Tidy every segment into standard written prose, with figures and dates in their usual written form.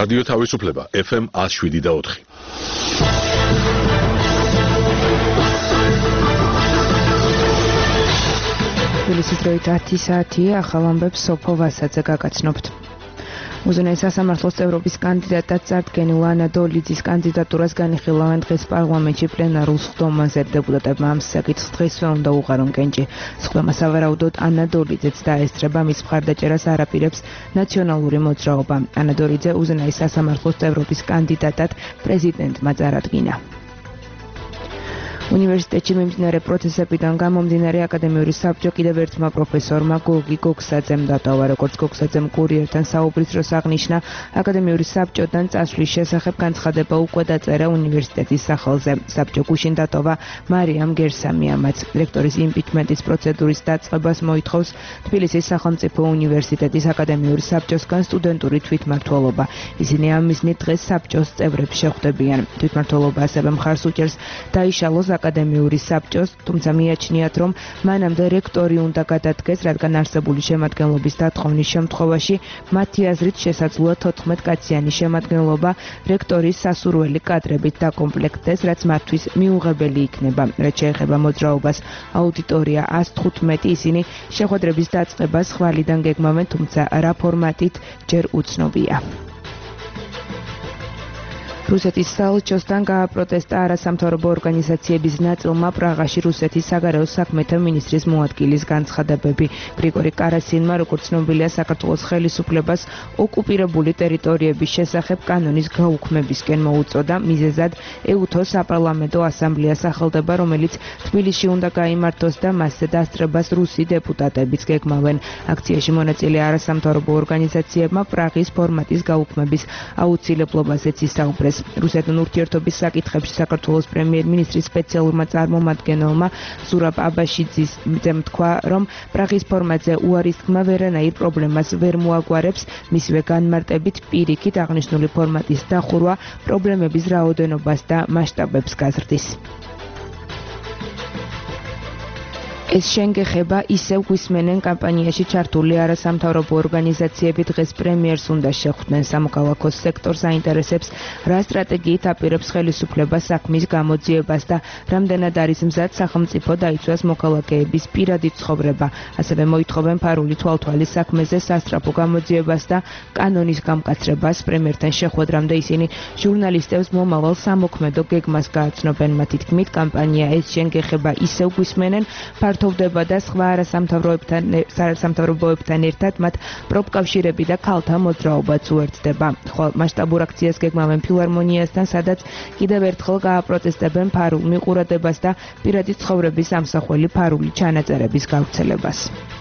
რადიო თავისუფლება FM 107.4. თბილისის დროით 10 საათია, ახალ ამბებს სოფო ვასაძე გაგაცნობთ. უზენაეს სასამართლოს წევრობის კანდიდატად წარდგენილ ანა დოლიძის კანდიდატურას განიხილავენ დღეს პარლამენტში პლენარულ სხდომაზე. დეპუტატებმა ამ საკითხს დღესვე უნდა უყარონ კენჭი. სხდომა სავარაუდოდ ანა დოლიძეც დაესწრება, მის მხარდაჭერას არ აპირებს ნაციონალური მოძრაობა. ანა დოლიძე უზენაეს სასამართლოს წევრობის კანდიდატად პრეზიდენტმა წარადგინა. უნივერსიტეტში მიმდინარე პროცესებიდან გამომდინარე აკადემიური საბჭო კიდევ ერთმა პროფესორმა გოგი გოგსაძემ დატოვა. როგორც გოგსაძემ კურიერთან საუბრის დროს აღნიშნა, აკადემიური საბჭოდან წასვლის შესახებ განცხადება უკვე დაწერა უნივერსიტეტის სახელზე. საბჭო გუშინ დატოვა მარიამ გერსამიამაც. რექტორის იმპიჩმენტის პროცედურის დაწყებას მოითხოვს თბილისის სახელმწიფო უნივერსიტეტის აკადემიური საბჭოსგან სტუდენტური თვითმმართველობა. ისინი ამ მიზნით დღეს საბჭოს წევრებს შეხვდებიან. თვითმმართველობა ასევე მხარს უჭერს დაიშალოს აკადემიური საბჭოს, თუმცა მიაჩნიათ, რომ მანამდე რექტორი უნდა გადადგეს, რადგან არსებული შემადგენლობის დათხოვნის შემთხვევაში მათი აზრით შესაძლოა 14 კაციანი შემადგენლობა რექტორის სასურველი კადრებით დაკომპლექტდეს, რაც მათთვის მიუღებელი იქნება. რაც შეეხება მოძრაობას აუდიტორია 115, ისინი შეხვედრების დაწყებას ხვალიდან გეგმავენ, თუმცა რა ფორმატით ჯერ უცნობია. რუსეთის საელჩოსთან გააპროტესტა არასამთავრობო ორგანიზაციების ნაწილმა პრაღაში რუსეთის საგარეო საქმეთა მინისტრის მოადგილის განცხადებები. გრიგორი კარასინმა, როგორც ცნობილია, საქართველოს ხელისუფლებას ოკუპირებული ტერიტორიების შესახებ კანონის გაუქმებისკენ მოუწოდა. მიზეზად ეუთოს საპარლამენტო ასამბლეას სახელდება, რომელიც თბილისში უნდა გაიმართოს და მასზე დასწრებას რუსი დეპუტატებიც გეგმავენ. აქციაში მონაწილე არასამთავრობო ორგანიზაციებმა პრაღის ფორმატის გაუქმების აუცილებლობაზეც ისაუბრეს. რუსეთთან ურთიერთობის საკითხებში საქართველოს პრემიერ-მინისტრის სპეციალურმა წარმომადგენელმა ზურაბ აბაშიძემ თქვა, რომ პრაღის ფორმატზე უარის თქმა ვერანაირ პრობლემას ვერ მოაგვარებს, მისივე განმარტებით პირიქით აღნიშნული ფორმატის დახურვა პრობლემების რაოდენობას და მასშტაბებს გაზრდის. ეს შენგეხება ისევ გვისმენენ კამპანიაში ჩართული არასამთავრობო ორგანიზაციები დღეს პრემიერს უნდა შეხვდნენ. სამოქალაქო სექტორს აინტერესებს, რა სტრატეგიით აპირებს ხელისუფლება საქმის გამოძიებას და რამდენად არის მზად სახელმწიფო დაიცვას მოქალაქეების პირადი ცხოვრება. ასევე მოითხოვენ ფარული თვალთვალის საქმეზე სასწრაფო გამოძიებას და კანონის გამკაცრებას. პრემიერთან შეხვედრამდე ისინი ჟურნალისტებს მომავალ სამოქმედო გეგმას გააცნობენ. მათი თქმით, კამპანია ეს შენგეხება ისევ გვისმენენ ფართოვდება და სხვა არასამთავრობოებთან ერთად მათ პროფკავშირები და ქალთა მოძრაობაც უერთდება. ხოლო მასშტაბურ აქციას გეგმავენ ფილარმონიასთან, სადაც კიდევ ერთხელ გააპროტესტებენ ფარულ მიყურადებას და პირადი ცხოვრების ამსახველი ფარული ჩანაწერების გავრცელებას.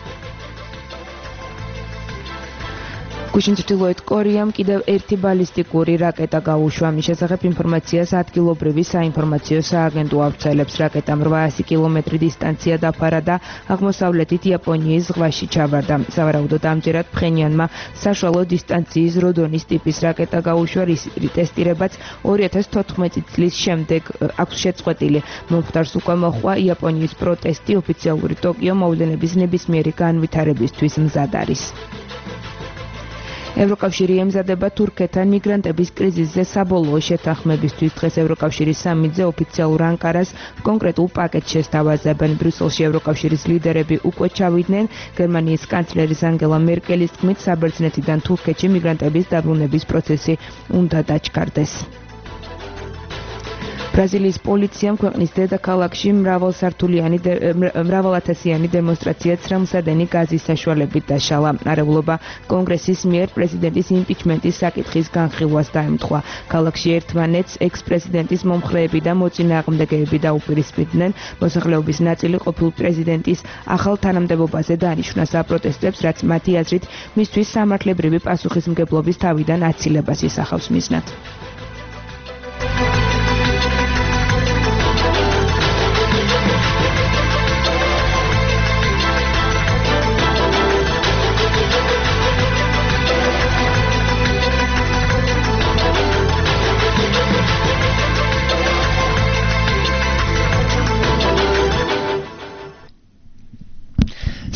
გუშინ ჩრდილოეთ კორეამ კიდევ ერთი ბალისტიკური რაკეტა გაუშვა. მის შესახებ ინფორმაციას ადგილობრივი საინფორმაციო სააგენტო ავრცელებს. რაკეტამ 800 კილომეტრი დისტანცია დაფარა და აღმოსავლეთით იაპონიის ზღვაში ჩავარდა. სავარაუდოდ ამჯერად ფხენიანმა საშუალო დისტანციის როდონის ტიპის რაკეტა გაუშვა, რის ტესტირებაც 2014 წლის შემდეგ აქვს შეწყვეტილი. მომხდარს უკვე მოჰყვა იაპონიის პროტესტი, ოფიციალური ტოკიო მოვლენების ნებისმიერი განვითარებისთვის მზად არის. ევროკავშირი ემზადება თურქეთთან მიგრანტების კრიზისზე საბოლოო შეთანხმებისთვის. დღეს ევროკავშირის სამიტზე ოფიციალურ ანკარას კონკრეტულ პაკეტს შესთავაზებენ. ბრიუსელში ევროკავშირის ლიდერები უკვე ჩავიდნენ. გერმანიის კანცლერის ანგელა მერკელის თქმით, საბერძნეთიდან თურქეთში მიგრანტების დაბრუნების პროცესი უნდა დაჩქარდეს. ბრაზილიის პოლიციამ ქვეყნის დედაქალაქში მრავალათასიანი დემონსტრაცია ცრემლსადენი გაზის საშუალებით დაშალა. არეულობა კონგრესის მიერ პრეზიდენტის იმპიჩმენტის საკითხის განხილვას დაემთხვა. ქალაქში ერთმანეთს ექს-პრეზიდენტის მომხრეები და მოწინააღმდეგეები დაუპირისპირდნენ. მოსახლეობის ნაწილი ყოფილ პრეზიდენტის ახალ თანამდებობაზე დანიშნა საპროტესტებს, რაც მათი აზრით მისთვის სამართლებრივი პასუხისმგებლობის თავიდან აცილებას ისახავს მიზნად.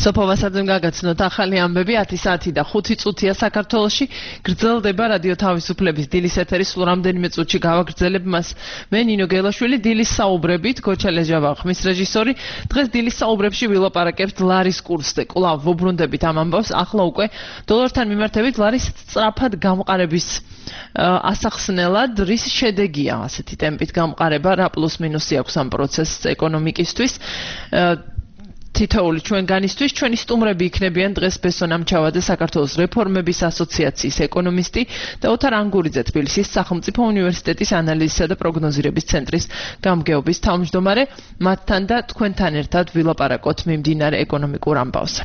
სოფოვასაძემ გაგაცნოთ ახალი ამბები 10 საათი და 5 წუთია საქართველოში გრძელდება რადიო თავისუფლების დილის ეთერი სულ რამდენიმე წუთში გავაგრძელებ მას მე ნინო გელაშვილი დილის საუბრებით გოჩა ლეჟავა ხმის რეჟისორი დღეს დილის საუბრებში ვილაპარაკებთ ლარის კურსზე კვლავ ვუბრუნდებით ამ ამბავს ახლა უკვე დოლართან მიმართებით ლარის სწრაფად გამყარების ასახსნელად რის შედეგია ასეთი ტემპით გამყარება რა პლუს მინუსი აქვს ამ პროცესს ეკონომიკისთვის თითოეული ჩვენგანისთვის ჩვენი სტუმრები იქნებიან დღეს ბესონ ამჩავაძე საქართველოს რეფორმების ასოციაციის ეკონომისტი და ოთარ ანგურიძე თბილისის სახელმწიფო უნივერსიტეტის ანალიზისა და პროგნოზირების ცენტრის გამგეობის თავმჯდომარე მათთან და თქვენთან ერთად ვილაპარაკოთ მიმდინარე ეკონომიკურ ამბავზე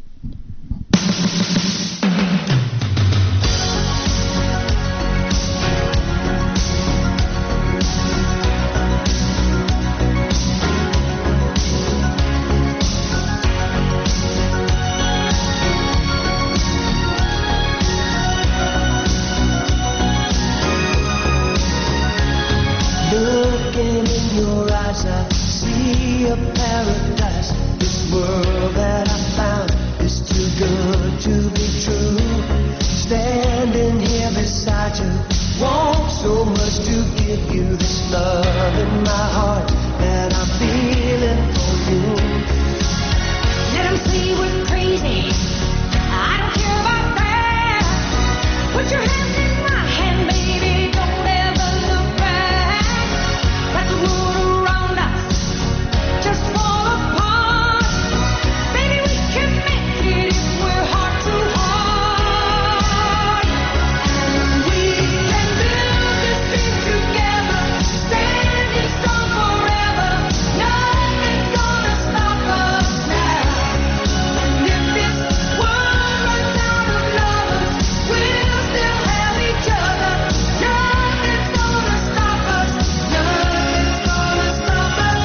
Looking in your eyes, I see a paradise. This world that I found is too good to be true. Standing here beside you, want so much to give you this love in my heart that I'm feeling for you. Let them say we're crazy. I don't care about that. Put your hand in my hand, baby. Don't ever look back. Let the world around us just fall apart. Baby, we can make it if we're heart to heart. And we can build this dream together, standing strong forever. Nothing's gonna stop us now. And if this world runs out of lovers, we'll still have each other. Nothing's gonna stop us. Nothing's gonna stop us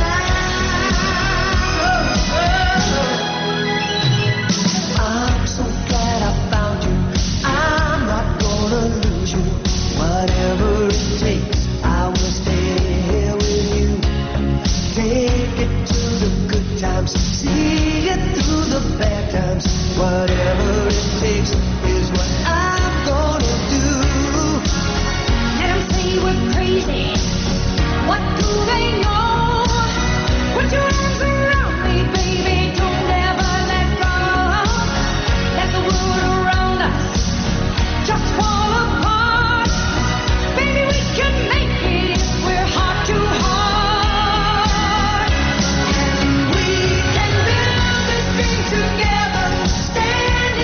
now. I'm so glad I found you. I'm not gonna lose you. Whatever it takes, I will stay here with you. Take it to the good times, see it through the bad times. Whatever it takes is what I'm gonna do. Let them say we're crazy. What do they know? Put your arms around me, baby. Don't ever let go. Let the world around us just fall apart. Baby, we can make it if we're heart to heart. And we can build this dream together, standing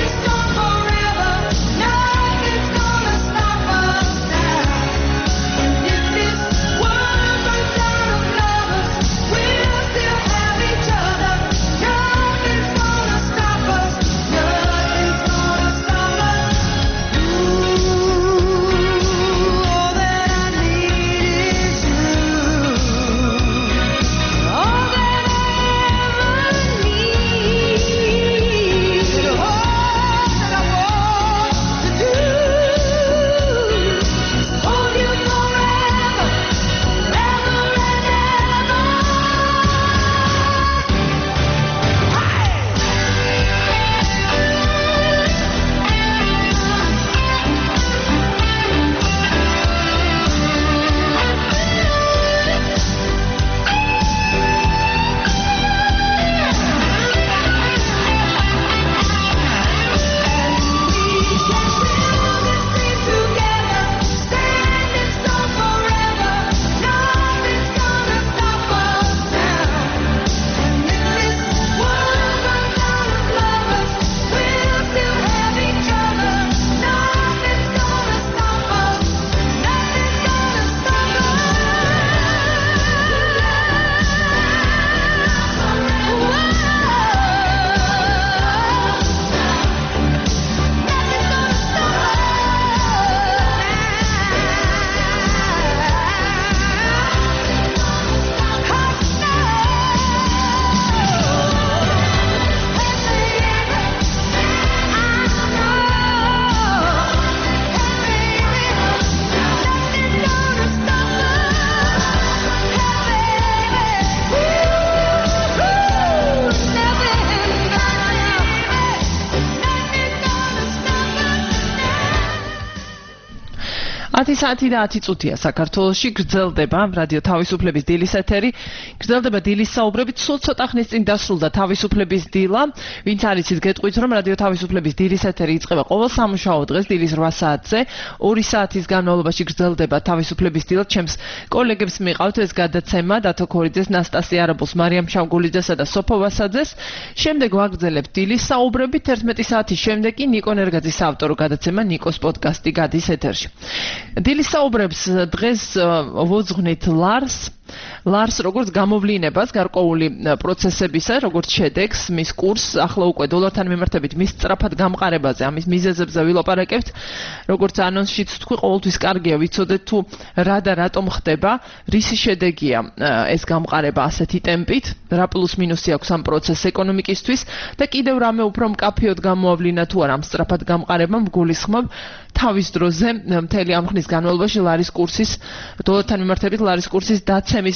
10 საათი და 10 წუთია საქართველოში გრძელდება რადიო თავისუფლების დილის ეთერი. გრძელდება დილის საუბრებით, სულ ცოტა ხნის წინ დასრულდა თავისუფლების დილა. ვინც არიცით, გეტყვით, რომ რადიო თავისუფლების დილის ეთერი იწყება ყოველ სამუშაო დღეს დილის 8 საათზე. 2 საათის განმავლობაში გრძელდება თავისუფლების დილა. ჩემს კოლეგებს მიყავთ ეს გადაცემა დათო ქორიძეს, ნასტასია არაბულს, მარიამ შავგულიძესა და სოფო ვასაძეს. შემდეგ ვაგრძელებთ დილის საუბრებით. 11 საათის შემდეგ კი ნიკო ნერგაძის ავტორო გადაცემა ნიკოს პოდკასტი გადის ეთერში. დილის საუბრებს დღეს ვუძღვნით ლარს როგორც გამოვლინებას გარკვეული პროცესებისა, როგორც შედეგს, მის კურსს ახლა უკვე დოლართან მიმართებით მის სწრაფად გამყარებაზე, ამის მიზეზებზე ვილაპარაკებთ. როგორც ანონსშიც თქვი, ყოველთვის კარგია ვიცოდეთ თუ რა და რატომ ხდება, რისი შედეგია ეს გამყარება ასეთი ტემპით, რა პლუს მინუსი აქვს ამ პროცესს ეკონომიკისთვის და კიდევ რამე უფრო მკაფიოდ გამოავლინა თუ არა ამ სწრაფად გამყარებამ გულისხმობ თავის დროზე მთელი ამ ხნის განმავლობაში ლარის კურსის დოლართან მიმართებით ლარის კურსის დაცემის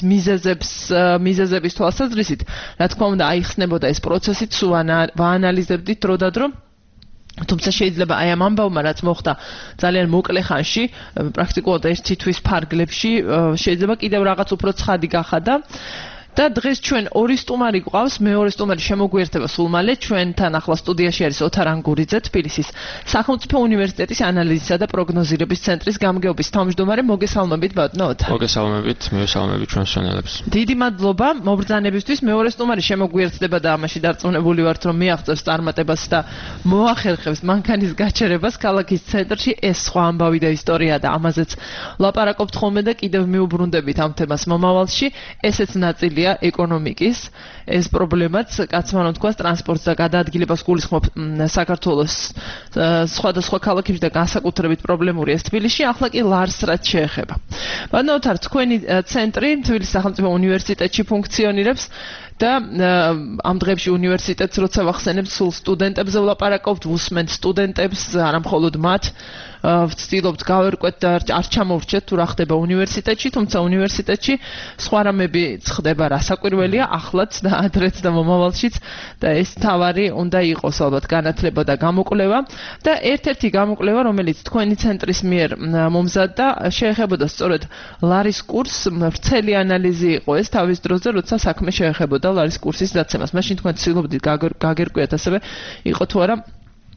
მიზეზების თვალსაზრისით, რა თქმა უნდა, აიხსნებოდა ეს პროცესი, თუ ვაანალიზებდით დრო და დრო. თუმცა შეიძლება აი ამ ამბავმა რაც მოხდა ძალიან მოკლე ხანში, პრაქტიკულად ერთი თვის ფარგლებში, შეიძლება კიდევ რაღაც უფრო ცხადი გახადა. და დღეს ჩვენ ორი სტუმარი გვყავს, მეორე სტუმარი შემოგვიერთება სულ მალე. ჩვენთან ახლა სტუდიაში არის ოთარ ანგურიძე, თბილისის სახელმწიფო უნივერსიტეტის ანალიზისა და პროგნოზირების ცენტრის გამგეობის თავმჯდომარე. მოგესალმებით ბატონო ოთარ. მოგესალმებით, მივესალმებით ჩვენს მშენებლებს. დიდი მადლობა მობრძანებისთვის. მეორე სტუმარი შემოგვიერთდება და ამაში დარწმუნებული ვართ, რომ მიაღწევს წარმატებას და მოახერხებს მანქანის გაჩერებას ქალაქის ცენტრში. ეს სხვა ამბავი და ისტორია და ამაზეც ლაპარაკობთ ხოლმე და კიდევ მიუბრუნდებით ამ თემას მომავალში. ესეც ნაწილია ეკონომიკის ეს პრობლემაც კაცმანო თქვას ტრანსპორტს და გადაადგილებას გულისხმობ საქართველოს სხვადასხვა ქალაქებში და განსაკუთრებით პრობლემურია თბილისში. ახლა კი ლარს რაც შეეხება. ბატონო ოთარ, თქვენი ცენტრი თბილისის სახელმწიფო უნივერსიტეტში ფუნქციონირებს და ამ დღეებში უნივერსიტეტს როცა ვახსენებთ, სულ სტუდენტებზე ვლაპარაკობთ, ვუსმენთ სტუდენტებს, არა მხოლოდ მათ. ვცდილობთ გავერკვეთ და არ ჩამოვრჩეთ თუ რა ხდება უნივერსიტეტში, თუმცა უნივერსიტეტში სხვა რამები ხდება, რასაკვირველია, ახლაც და ადრეც და მომავალშიც და ეს თავარი უნდა იყოს ალბათ განათლება და გამოკვლევა და ერთ-ერთი გამოკვლევა, რომელიც თქვენი ცენტრის მიერ მომზადდა, შეეხებოდა სწორედ ლარის კურსს. ვრცელი ანალიზი იყო ეს თავის დროზე, როცა საქმე შეეხებოდა ლარის კურსის დაცემას. მაშინ თქვენ ცდილობდით გაგერკვიათ ასევე იყო თუ არა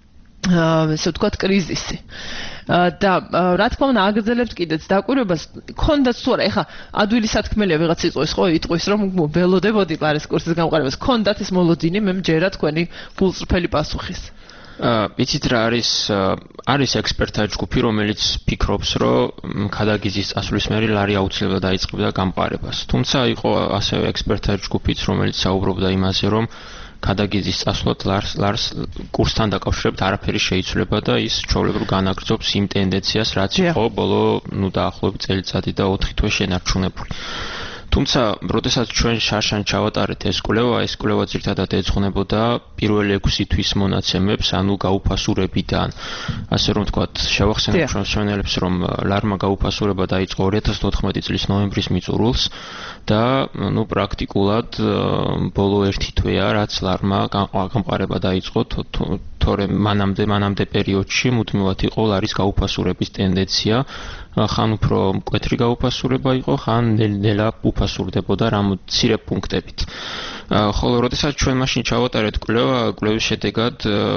ესე ვთქვათ კრიზისი. და რა თქმა უნდა აგრძელებთ კიდეც დაკვირვებას, ქონდათ თუ არა, ეხა ადვილი სათქმელია ვიღაც იტყვის, ხო, იტყვის რომ ველოდებოდი ლარის კურსის გამყარებას. ქონდათ ეს მოლოდინი, მე მჯერა თქვენი გულწრფელი პასუხის. იცით რა არის ექსპერტთა ჯგუფი, რომელიც ფიქრობს, რომ ქადაგიზის წასვლის მერე ლარი აუცილებლად დაიწყებდა გამყარებას. თუმცა იყო ასევე ექსპერტთა ჯგუფიც, რომელიც საუბრობდა იმაზე, რომ ქადაგიზის წასვლად ლარს კურსთან დაკავშირებით არაფერი შეიცვლება და ის ჩვეულებრივ განაგრძობს იმ ტენდენციას, რაც იყო ბოლო დაახლოებით წელიწადი და 4 თვე შენარჩუნებული. თუმცა, როდესაც ჩვენ შარშან ჩავატარეთ ეს კვლევა ძირითადად ეძღვნებოდა პირველი 6 თვის მონაცემებს, ანუ გაუფასურებიდან. ასე რომ ვთქვათ, შევახსენებ ჩვენს მშენებლებს, რომ ლარმა გაუფასურება დაიწყო 2014 წლის ნოემბრის მიწურულს და პრაქტიკულად ბოლო 1 თვეა, რაც ლარმა გამყარება დაიწყო, თორემ მანამდე პერიოდში მუდმივად იყო ლარის გაუფასურების ტენდენცია. ხან უფრო მკვეთრი გაუფასურება იყო, ხან ნელა უფასურდებოდა რამ მცირე პუნქტებით. ხოლო როდესაც ჩვენ მაშინ ჩავატარეთ კვლევის შედეგად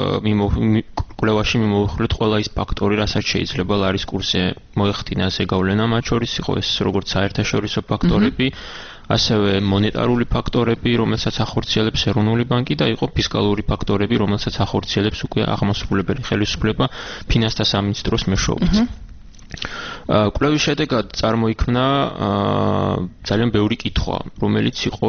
კვლევაში მიმოვიხილეთ ყველა ის ფაქტორი, რასაც შეიძლება ლარის კურსზე მოეხდინას ზეგავლენა, მათ შორის იყო ეს როგორც საერთაშორისო ფაქტორები, ასევე მონეტარული ფაქტორები, რომელსაც ახორციელებს ეროვნული ბანკი და იყო ფისკალური ფაქტორები, რომელსაც ახორციელებს უკვე აღმასრულებელი ხელისუფლება ფინანსთა სამინისტროს მეშვეობით. კვლევის შედეგად წარმოიქმნა ძალიან ბევრი კითხვა, რომელიც იყო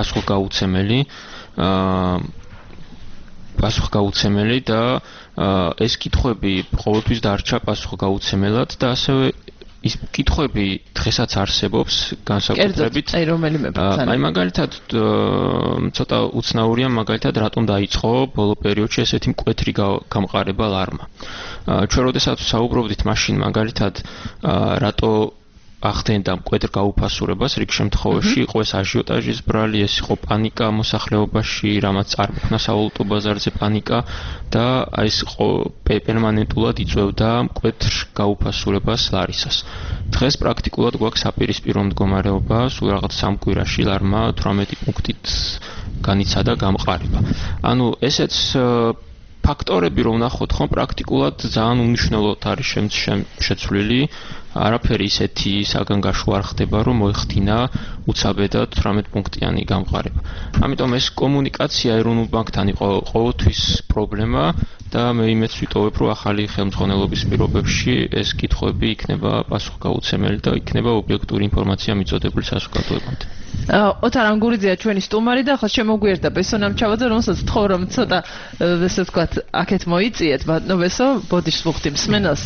პასუხგაუცემელი და ეს კითხვები ყოველთვის დარჩა პასუხგაუცემელად და ასევე ის კითხვები დღესაც არსებობს განსაკუთრებით. აი მაგალითად ცოტა უცნაურია მაგალითად რატომ დაიწყო ბოლო პერიოდში ესეთი მკვეთრი გამყარება ლარმა. ჩვენ როდესაც საუბრობდით მაშინ მაგალითად რატო ახდენდა მკვეთრ გაუფასურებას, რიგ შემთხვევაში იყო ეს აჟიოტაჟის ბრალი, ეს იყო პანიკა მოსახლეობაში, რამაც არ მოხდა სავალუტო ბაზარზე პანიკა და ეს იყო პერმანენტულად იწვევდა მკვეთრ გაუფასურებას ლარისას. დღეს პრაქტიკულად გვაქვს საპირისპირო მდგომარეობა, სულ რაღაც 3 კვირაში ლარმა 18 პუნქტით განიცადა გამყარება. ანუ ესეც ფაქტორები რომ ნახოთ ხომ პრაქტიკულად ძალიან უნიშნელოდ არის შეცვლილი. არაფერი ისეთი საგანგაშო არ ხდება, რომ მოიხდინა უცაბედად 18 პუნქტიანი გამყარება. ამიტომ ეს კომუნიკაცია ეროვნულ ბანკთან იყო ყოველთვის პრობლემა და მე იმედს ვიტოვებ, რომ ახალი ხელმძღვანელობის პირობებში ეს კითხვები იქნება პასუხგაუცემელი და იქნება ობიექტური ინფორმაცია მიწოდებული საზოგადოებამდე. ოთარ ანგურიძეა ჩვენი სტუმარი და ახლა შემოგვიერთდა ბესო ნამჩავაძე, რომელსაც თხოვ რომ ცოტა ესე ვთქვათ, აქეთ მოიწიეთ, ბატონო ბესო, ბოდიშს ვუხდი მსმენელს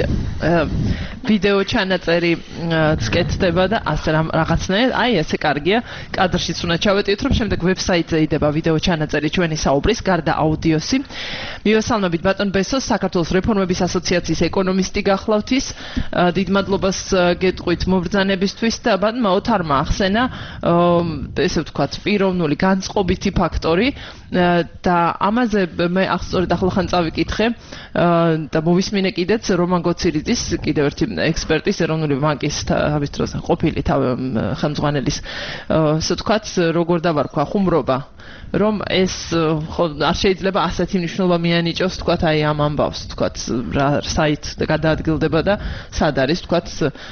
ვიდეო ჩანაწერი წკეთდება და ასე რაღაცნაირად, აი ესე კარგია, კადრშიც უნდა ჩავეტიოთ, რომ შემდეგ ვებსაიტზე იდება ვიდეო ჩანაწერი ჩვენი საუბრის, გარდა აუდიოსი. მივესალმებით ბატონ ბესოს, საქართველოს რეფორმების ასოციაციის ეკონომისტი გახლავთ ის. დიდ მადლობას გეტყვით მობრძანებისთვის და ბატონმა ოთარმა ახსენა ესე ვთქვათ, პიროვნული განწყობითი ფაქტორი და ამაზე მე სწორედ ახლახან წავიკითხე და მოვისმინე კიდეც რომან გოცირიძის, კიდევ ერთი ექსპერტის, ეროვნული ბანკის თავის დროს ყოფილი ხელმძღვანელის, ასე ვთქვათ, როგორ დავარქვა ხუმრობა, რომ ეს არ შეიძლება ასეთი მნიშვნელობა მიანიჭოს, ვთქვათ, აი ამ ამბავს, ვთქვათ, რა საით გადაადგილდება და სად არის, ვთქვათ,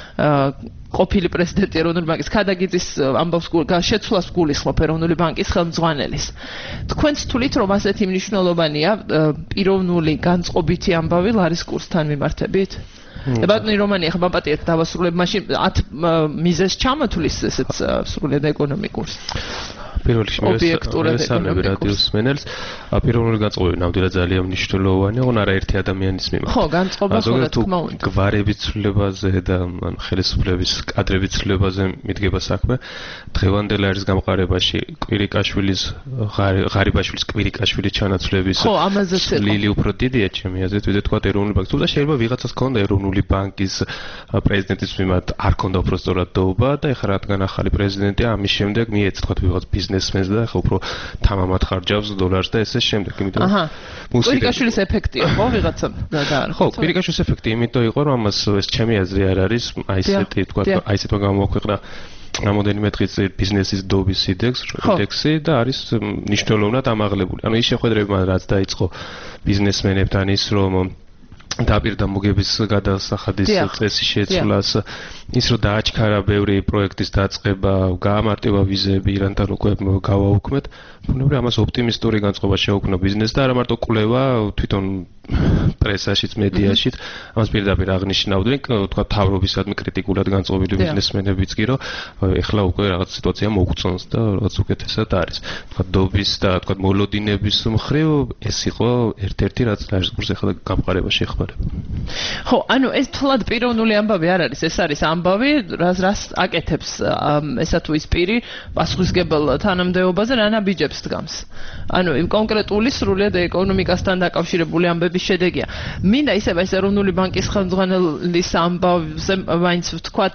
ყოფილი პრეზიდენტი ეროვნული ბანკის ქადაგიძის ამბავს შეცვლას გულისხმობ ეროვნული ბანკის ხელმძღვანელის. თქვენც თვლით, რომ ასეთი მნიშვნელოვანია პიროვნული განწყობითი ამბავი ლარის კურსთან მიმართებით? ბატონი რომანი ახლა მაპატიეთ დავასრულებ, მაშინ 10 მიზეზს ჩამოთვლის ესეც სრულად ეკონომიკურს. პირველ რიგში მესამე რადიოს მენელს პიროვნული განწყობები ნამდვილად ძალიან მნიშვნელოვანია, ოღონდ არაერთი ადამიანის მიმართ. ხო, განწყობა ხო რა თქმა უნდა. გვარების ცვლილებაზე და ხელისუფლების კადრების ცვლილებაზე მიდგება საქმე. დღევანდელ არის გამყარებაში კვირიკაშვილის ღარიბაშვილის კვირიკაშვილის ჩანაცვლების ლილი უფრო დიდია ჩემი აზრით, ვიდრე თქვა ეროვნული ბანკის. თუმცა შეიძლება ვიღაცას ქონდა ეროვნული ბანკის პრეზიდენტის მიმართ არ ქონდა უფრო სწორად დაობა და ეხლა რადგან ახალი პრეზიდენტია, ამის შემდეგ მიეცა თქვა ვიღაც ბიზნესმენს და ახლა უფრო თამამად ხარჯავს დოლარს და ესე შემდეგ, იმიტომ კვირიკაშვილის ეფექტია ხო ვიღაცა და ხო, კვირიკაშვილის ეფექტი იმიტომ იყო, რომ ამას ეს ჩემი აზრი არ არის, აი ესეთი თქვა, აი ესეთმა გამოაქვეყნა რამოდენიმე დღის ბიზნესის დობის ინდექსი და არის მნიშვნელოვნად ამაღლებული. ანუ ის შეხვედრები რაც დაიწყო ბიზნესმენებთან ის რომ დაპირდა მოგების გადასახადის წესი შეცვლას, ის რომ დააჩქარა ბევრი პროექტის დაწყება, გაამარტივა ვიზები ირანთან უკვე გავაუქმეთ, ბუნებრივია ამას ოპტიმისტური განწყობა შეუქმნა ბიზნესს და არა მარტო კვლევა, თვითონ პრესაშიც, მედიაშიც, ამას პირდაპირ აღნიშნავდნენ, თქვა თავრობისადმი კრიტიკულად განწყობილი ბიზნესმენებიც კი, რომ ეხლა უკვე რაღაც სიტუაცია მოგწონს და რაღაც უკეთესად არის. თქვა დობის და თქვა მოლოდინების მხრივ ეს იყო ერთ-ერთი რაც ლაჟკურს ეხლა გამყარებაში ეხმარება. ხო, ანუ ეს თლად პიროვნული ამბავი არ არის, ეს არის ამბავი, რას აკეთებს ესა თუ ის პირი პასუხისმგებელ თანამდებობაზე რა ნაბიჯებს დგამს. ანუ იმ კონკრეტული სრულად ეკონომიკასთან დაკავშირებული ამბების შედეგია. მინდა ისევ ეს ეროვნული ბანკის ხელმძღვანელის ამბავზე მაინც ვთქვათ,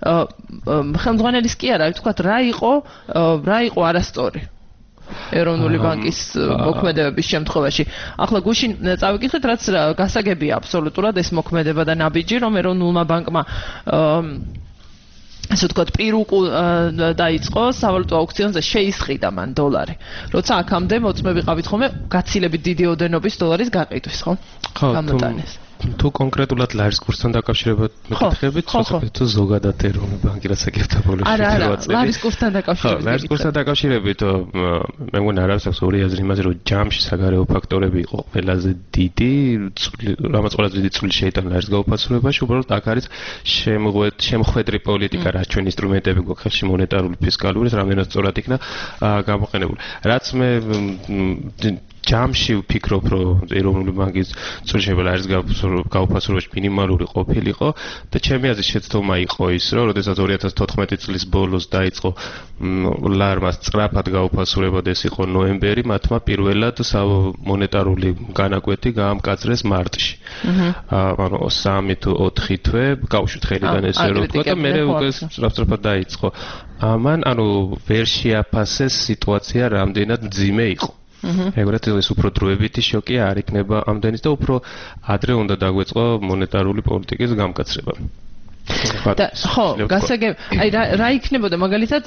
ხელმძღვანელის კი არა, ვთქვათ, რა იყო არასწორი ეროვნული ბანკის მოქმედებების შემთხვევაში. ახლა გუშინ წავიკითხეთ, რაც გასაგებია აბსოლუტურად ეს მოქმედება და ნაბიჯი, რომ ეროვნულმა ბანკმა ასე ვთქვათ, პირუკუ დაიწყო სავალუტო აუქციონზე შეისყიდა მან დოლარი. როცა აქამდე მოწმე ვიყავით ხოლმე გაცილებით დიდი ოდენობის დოლარის გაყიდვის, ხო? გამოტანეს. თუ კონკრეტულად ლარის კურსთან დაკავშირებით მეკითხებით, თუ ზოგადად ეროვნული ბანკი რაც აკეთებდა ბოლოს არა, ლარის კურსთან დაკავშირებით. ლარის კურსთან დაკავშირებით მე მგონი არ აქვს ორი აზრი იმაზე, რომ ჯამში საგარეო ფაქტორები იყო ყველაზე დიდი, რამაც ყველაზე დიდი წვლილი შეიტანა ლარის გაუფასურებაში, უბრალოდ აქ არის შემოხვედრი პოლიტიკა, რაც ჩვენ ინსტრუმენტები გვაქვს ხელში მონეტარული, ფისკალური, რამდენად სწორად იქნა გამოყენებული. რაც მე ჯამში ვფიქრობ, რომ ეროვნული ბანკის წვრილება არის გაუფასურებაში მინიმალური ყოფილიყო და ჩემი აზრით შეცდომა იყო ის, რომ როდესაც 2014 წლის ბოლოს დაიწყო ლარმა სწრაფად გაუფასურება და ეს იყო ნოემბერი, მათმა პირველად მონეტარული განაკვეთი გაამკაცრეს მარტში. ანუ 3 თუ 4 თვე გავუშვით ხელიდან ესე რომ ვთქვა და მე უკვე სწრაფად დაიწყო. ამან ანუ ვერ შეაფასეს სიტუაცია რამდენად მძიმე იყო. ეგრეთ ის უფრო დროებითი შოკი არ იქნება ამდენის და უფრო ადრე უნდა დაგვეწყო მონეტარული პოლიტიკის გამკაცრება. ხო, გასაგებ, აი რა იქნებოდა მაგალითად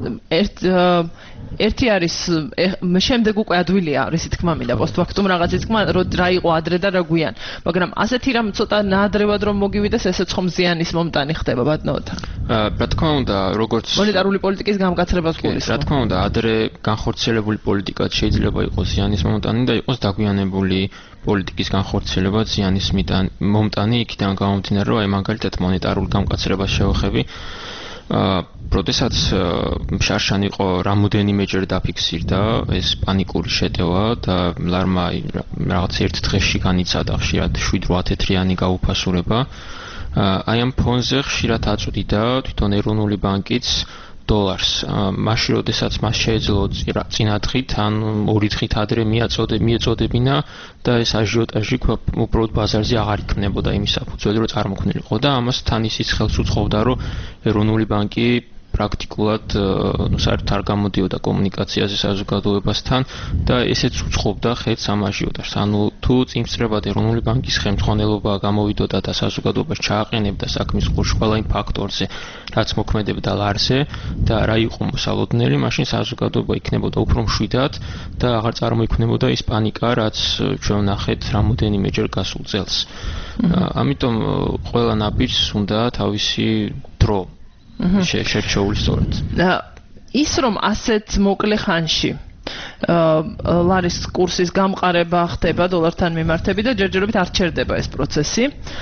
ერთი არის შემდეგ უკვე ადვილია რისი თქმა მინდა პოსტფაქტუმ რაღაცის თქმა რა იყო ადრე და რა გვიან, მაგრამ ასეთი რამ ცოტა ნაადრევად რომ მოგივიდეს ესეც ხომ ზიანის მომტანი ხდება ბატონოთან. რა თქმა უნდა, როგორც მონეტარული პოლიტიკის გამკაცრებას გულისხმობ. რა თქმა უნდა, ადრე განხორციელებული პოლიტიკაც შეიძლება იყოს ზიანის მომტანი და იყოს დაგვიანებული პოლიტიკის განხორციელება ზიანის მომტანი იქიდან გამომდინარე, რომ აი მაგალითად მონეტარულ გამკაცრებას შევეხები. როდესაც შარშან იყო რამოდენიმეჯერ დაფიქსირდა ეს პანიკური შეტევა და ლარმა რაღაც ერთ დღეში განიცადა ხშირად 7-8 თეთრიანი გაუფასურება. აი ამ ფონზე ხშირად აწვდიდა თვითონ ეროვნული ბანკიც დოლარს. მაშინ როდესაც მას შეეძლო წინა დღით ან 2 დღით ადრე მიეწოდებინა და ეს აჟიოტაჟი უბრალოდ ბაზარზე აღარ იქნებოდა იმის საფუძველი, რომ წარმოქმნილიყო და ამას თან ისიც ხელს უწყობდა, რომ ეროვნული ბანკი პრაქტიკულად საერთოდ არ გამოდიოდა კომუნიკაციაზე საზოგადოებასთან და ესეც უწყობდა ხელს ამ აჟიოტაჟს. ანუ თუ წინსწრებად ეროვნული ბანკის ხელმძღვანელობა გამოვიდოდა და საზოგადოებას ჩააყენებდა საქმის ყურში ყველა იმ ფაქტორზე, რაც მოქმედებდა ლარზე და რა იყო მოსალოდნელი, მაშინ საზოგადოება იქნებოდა უფრო მშვიდად და აღარ წარმოიქმნებოდა ის პანიკა, რაც ჩვენ ვნახეთ რამოდენიმეჯერ გასულ წელს. ამიტომ ყველა ნაბიჯს უნდა თავისი დრო შეჩეული სწორად. ის რომ ასეთ მოკლე ხანში ლარის კურსის გამყარება ხდება დოლართან მიმართები და ჯერჯერობით არ ჩერდება ეს პროცესი.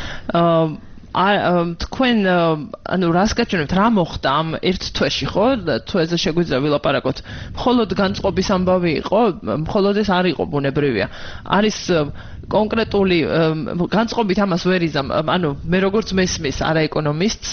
თქვენ ანუ რას გაჩვენებთ, რა მოხდა ამ ერთ თვეში, ხო? თვეზე შეგვიძლია ვილაპარაკოთ. მხოლოდ განწყობის ამბავი იყო, მხოლოდ ეს არ იყო ბუნებრივია. არის კონკრეტული განწყობით ამას ვერ იზამ, ანუ მე როგორც მესმის არაეკონომისტს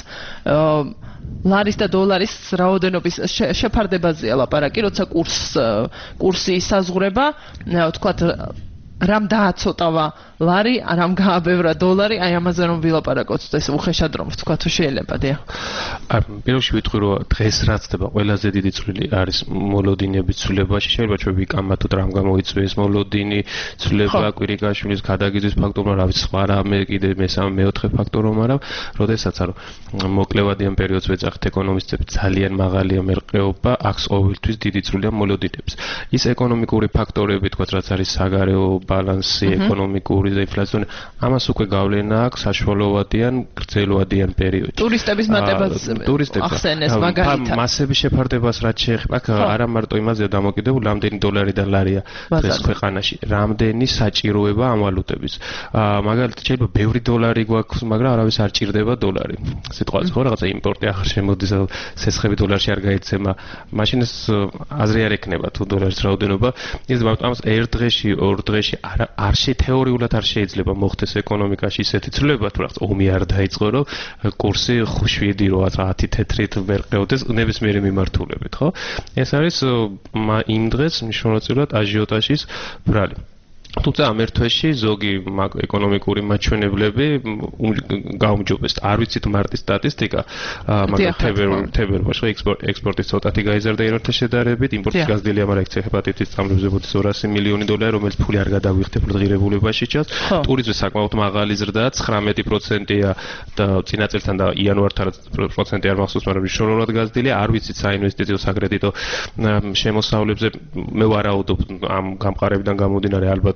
ლარის და დოლარის რაოდენობის შეფარდებაზეა ლაპარაკი, როცა კურსი ისაზღვრება, ვთქვათ, რამ დააცოტავა ლარი, რამ გააბევრა დოლარი, აი ამაზე რომ ვილაპარაკოთ, ეს უხეშად რომ ვთქვა თუ შეიძლება, დიახ. პირველში ვიტყვი, რომ დღეს რაც ხდება, ყველაზე დიდი წვლილი არის მოლოდინების ცვლილებაში. შეიძლება ჩვენ ვიკამათოთ რამ გამოიწვიეს მოლოდინი, ცვლილება კვირიკაშვილის გადაგიზვის ფაქტორმა, რა ვიცი, სხვა რამე კიდე მესამე მეოთხე ფაქტორი, მაგრამ როდესაც არ მოკლევადიან პერიოდს ვეძახით ეკონომისტები, ძალიან მაღალია მერყეობა, აქვს ყოველთვის დიდი წვლილი ამ მოლოდინებს. ის ეკონომიკური ფაქტორები, თქვათ, რაც არის საგარეო ბალანსი, ეკონომიკური და ინფლაციური, ამას უკვე გავლენა აქვს საშუალოვადიან, გრძელვადიან პერიოდში. ტურისტების მატებაც ახსენეს მაგალითად. მასების შეფარდებას რაც შეეხება, აქ არა მარტო იმაზეა დამოკიდებული, რამდენი დოლარიდან ლარია დღეს ქვეყანაში, რამდენი საჭიროება ამ ვალუტების. მაგალითად, შეიძლება ბევრი დოლარი გვაქვს, მაგრამ არავის არ ჭირდება დოლარი. სიტყვაც ხო, რაღაცა იმპორტი ახლა შემოდის, სესხები დოლარში არ გაიცემა, მაშინ ეს აზრი არ ექნება თუ დოლარის რაოდენობა. ის ამას ერთ დღეში, ორ დღეში თეორიულად არ შეიძლება მოხდეს ეკონომიკაში ისეთი ცვლილება, თუ რაღაც ომი არ დაიწყო, რომ კურსი 7 რო 10 თეთრით მერყეოდეს ნებისმიერი მიმართულებით, ხო? ეს არის იმ დღეს მნიშვნელოვნად აჟიოტაჟის ბრალი. თუმცა ამ ერთ თვეში ზოგი ეკონომიკური მაჩვენებლები გაუმჯობესდა. არ ვიცით მარტის სტატისტიკა, მაგრამ თებერვალში ექსპორტის ცოტათი გაიზარდა ერთ შედარებით, იმპორტის გაზრდილი ამარა იქცა ჰეპატიტის წამლებზე 200 მილიონი დოლარი, რომელიც ფული არ გადავიხდე ღირებულებაში ჩას. ტურიზმის საკმაოდ მაღალი ზრდა, 19%-ია და წინა წელთან და იანვართან პროცენტი არ მახსოვს, მაგრამ მნიშვნელოვნად გაზრდილია. არ ვიცით საინვესტიციო საკრედიტო შემოსავლებზე, მე ვარაუდობ ამ გამყარებიდან გამომდინარე ალბათ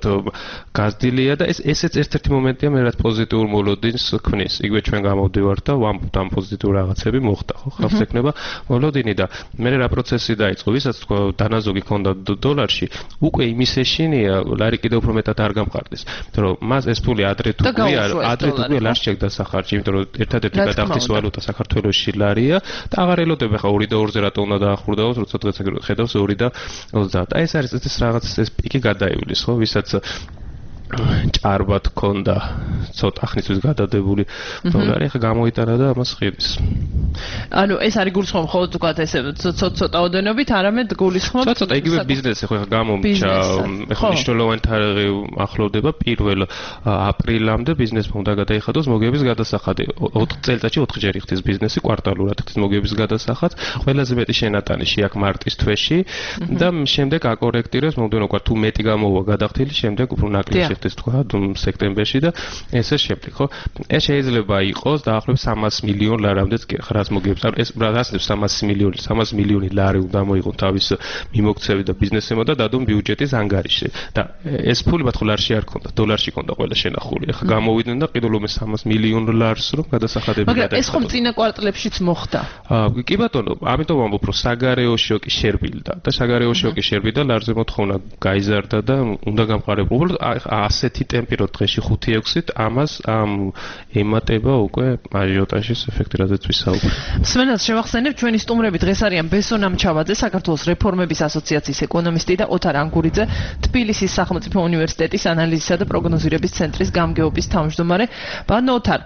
გაზრდილია და ესეც ერთ-ერთი მომენტია მე რაც პოზიტიურ მოლოდინს ქმნის. იგივე ჩვენ გამოვდივართ და ვამბობთ ამ პოზიტიურ რაღაცები მოხდა, ხო? ხალხს ექნება მოლოდინი და მე რა პროცესი დაიწყო, ვისაც თქვა დანაზოგი ქონდა დოლარში, უკვე იმის ეშინია, ლარი კიდევ უფრო მეტად არ გამყარდეს. იმიტომ რომ მას ეს ფული ადრე თუ გვია ლარს შეგვდა სახარჯი, იმიტომ რომ ერთადერთი გადახდის ვალუტა საქართველოში ლარია და აღარ ელოდება ხა 2 და 2-ზე რატო უნდა დაახურდაოს, როცა დღეს ხედავს 2 და 30. აი ეს არის ეს რაღაც ეს პიკი გადაივლის, ხო, ვისაც ჭარბად ქონდა ცოტა ხნისთვის გადადებული დოლარი, ხა გამოიტანა და ამას ხიდის. ანუ ეს არის გულისხმობ მხოლოდ თქვა ესე ცოტა ოდენობით, არამედ გულისხმობ ცოტა იგივე ბიზნესი ხო ხა გამომჩა, ეხლა მნიშვნელოვანი თარიღი ახლოვდება 1 აპრილამდე ბიზნესმა უნდა გადაიხადოს მოგების გადასახადი. 4 წელიწადში 4 ჯერ იხდის ბიზნესი კვარტალურად ხდის მოგების გადასახადს, ყველაზე მეტი შენატანიში აქ მარტის თვეში და შემდეგ აკორექტირებს მომდენო კვარ თუ მეტი გამოვა გადახდილი, შემდეგ უფრო ნაკლებში ხდის თქვა სექტემბერში და ესე შემდეგ, ხო? ეს შეიძლება იყოს დაახლოებით 300 მილიონი ლარამდეც რაც მოგებს. ეს რასწავლებს 300 მილიონი ლარი უნდა მოიღონ თავის მიმოქცევი და ბიზნესებმა და დადონ ბიუჯეტის ანგარიში. და ეს ფული მათ ლარში არ ქონდა, დოლარში ქონდა ყველა შენახული. ახლა გამოვიდნენ და კიდევ 300 მილიონ ლარს რომ გადასახადები გადაიხადოს. მაგრამ ეს ხომ წინა კვარტალებშიც მოხდა? კი ბატონო, ამიტომ ვამბობ, რომ საგარეო შოკი შერბილდა და საგარეო შოკი შერბილდა, ლარზე მოთხოვნა გაიზარდა და უნდა გამყარებულ. უბრალოდ ასეთი ტემპი რო დღეში 5-6-ით ამას ემატება უკვე აჟიოტაჟის ეფექტი, რადგან ვისაუბრებ. სვენელს შევახსენებ, ჩვენი სტუმრები დღეს არიან ბესონ ამჩავაძე, საქართველოს რეფორმების ასოციაციის ეკონომისტი და ოთარ ანგურიძე, თბილისის სახელმწიფო უნივერსიტეტის ანალიზისა და პროგნოზირების ცენტრის გამგეობის თავმჯდომარე. ბატონო ოთარ,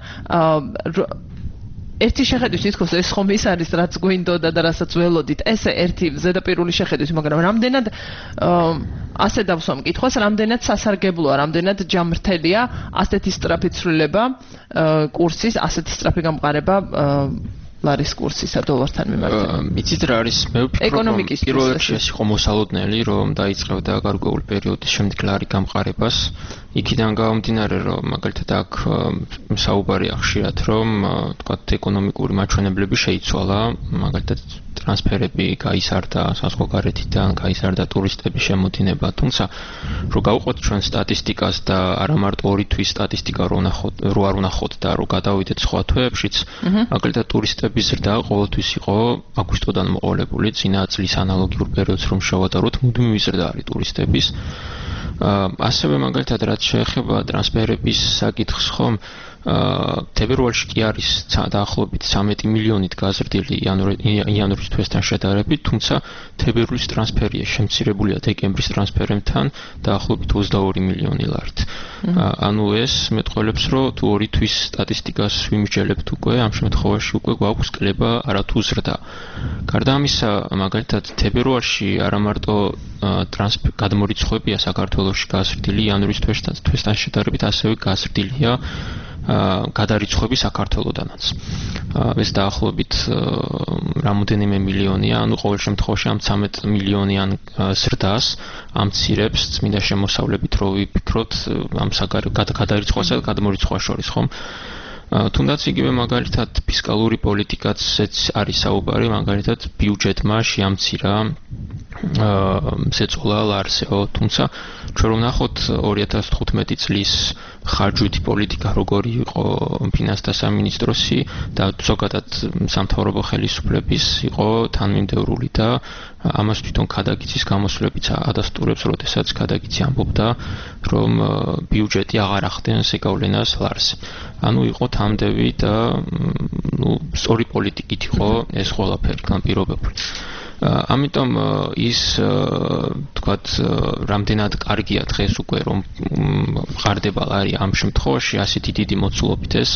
ერთი შეხედვით თითქოს ეს ხომ ის არის, რაც გვინდოდა და რასაც ველოდით. ესე ერთი ზედაპირული შეხედვით, მაგრამ რამდენად ასე დავსვამ კითხვას, რამდენად სასარგებლოა, რამდენად ჯამრთელია ასეთი სწრაფი ცვლილება კურსის, ასეთი სწრაფი გამყარება ლარის კურსისა დოლართან მიმართებით. იცით რა არის? მე ვფიქრობ, რომ პირველ რიგში ეს იყო მოსალოდნელი, რომ დაიწყებდა გარკვეული პერიოდის შემდეგ ლარი გამყარებას. იქიდან გამომდინარე, რომ მაგალითად აქ საუბარია ხშირად, რომ თქვათ ეკონომიკური მაჩვენებლები შეიცვალა, მაგალითად ტრანსფერები გაიზარდა საზღვარგარეთიდან, გაიზარდა ტურისტების შემოდინება, თუმცა რო გავუყოთ ჩვენ სტატისტიკას და არა მარტო 2 თვის სტატისტიკა რო არ ვნახოთ და რო გადავიდეთ სხვა თვეებშიც, მაგალითად ტურისტების ზრდა ყოველთვის იყო აგვისტოდან მოყოლებული, წინა წლის ანალოგიურ პერიოდს რომ შევადაროთ, მუდმივი ზრდა არის ტურისტების. ასევე მაგალითად რაც შეეხება ტრანსფერების საკითხს, ხომ თებერვალში კი არის დაახლოებით 13 მილიონით გაზრდილი იანვრის თვესთან შედარებით, თუმცა თებერვლის ტრანსფერია შემცირებულია დეკემბრის ტრანსფერებთან დაახლოებით 22 მილიონი ლარით. ანუ ეს მეტყველებს, რომ თუ 2 თვის სტატისტიკას ვიმსჯელებთ უკვე, ამ შემთხვევაში უკვე გვაქვს კლება არათუ ზრდა. გარდა ამისა, მაგალითად თებერვალში არა მარტო გადმორიცხვებია საქართველოში გაზრდილი იანვრის თვესთან შედარებით, ასევე გაზრდილია გადარიცხვები საქართველოდანაც. ეს დაახლოებით რამოდენიმე მილიონია, ანუ ყოველ შემთხვევაში ამ 13 მილიონიან ზრდას ამცირებს წმინდა შემოსავლებით, რო ვიფიქროთ ამ გადარიცხვასა და გადმორიცხვას შორის, ხომ? თუნდაც იგივე მაგალითად ფისკალური პოლიტიკაც არის საუბარი, მაგალითად ბიუჯეტმა შეამცირა ზეწოლა ლარსეო, თუმცა ჩვენ რომ ნახოთ 2015 წლის ხარჯვითი პოლიტიკა როგორი იყო ფინანსთა სამინისტროსი და ზოგადად სამთავრობო ხელისუფლების იყო თანმიმდევრული და ამას თვითონ ქადაგიცის გამოსვლებიც ადასტურებს, როდესაც ქადაგიცი ამბობდა, რომ ბიუჯეტი აღარ ახდენს ეკავლენას ლარს. ანუ იყო თამდევი და სწორი პოლიტიკით იყო ეს ყველაფერი განპირობებული. ამიტომ ის თქვათ რამდენად კარგია დღეს უკვე რომ ღარდება ლარი ამ შემთხვევაში ასეთი დიდი მოცულობით ეს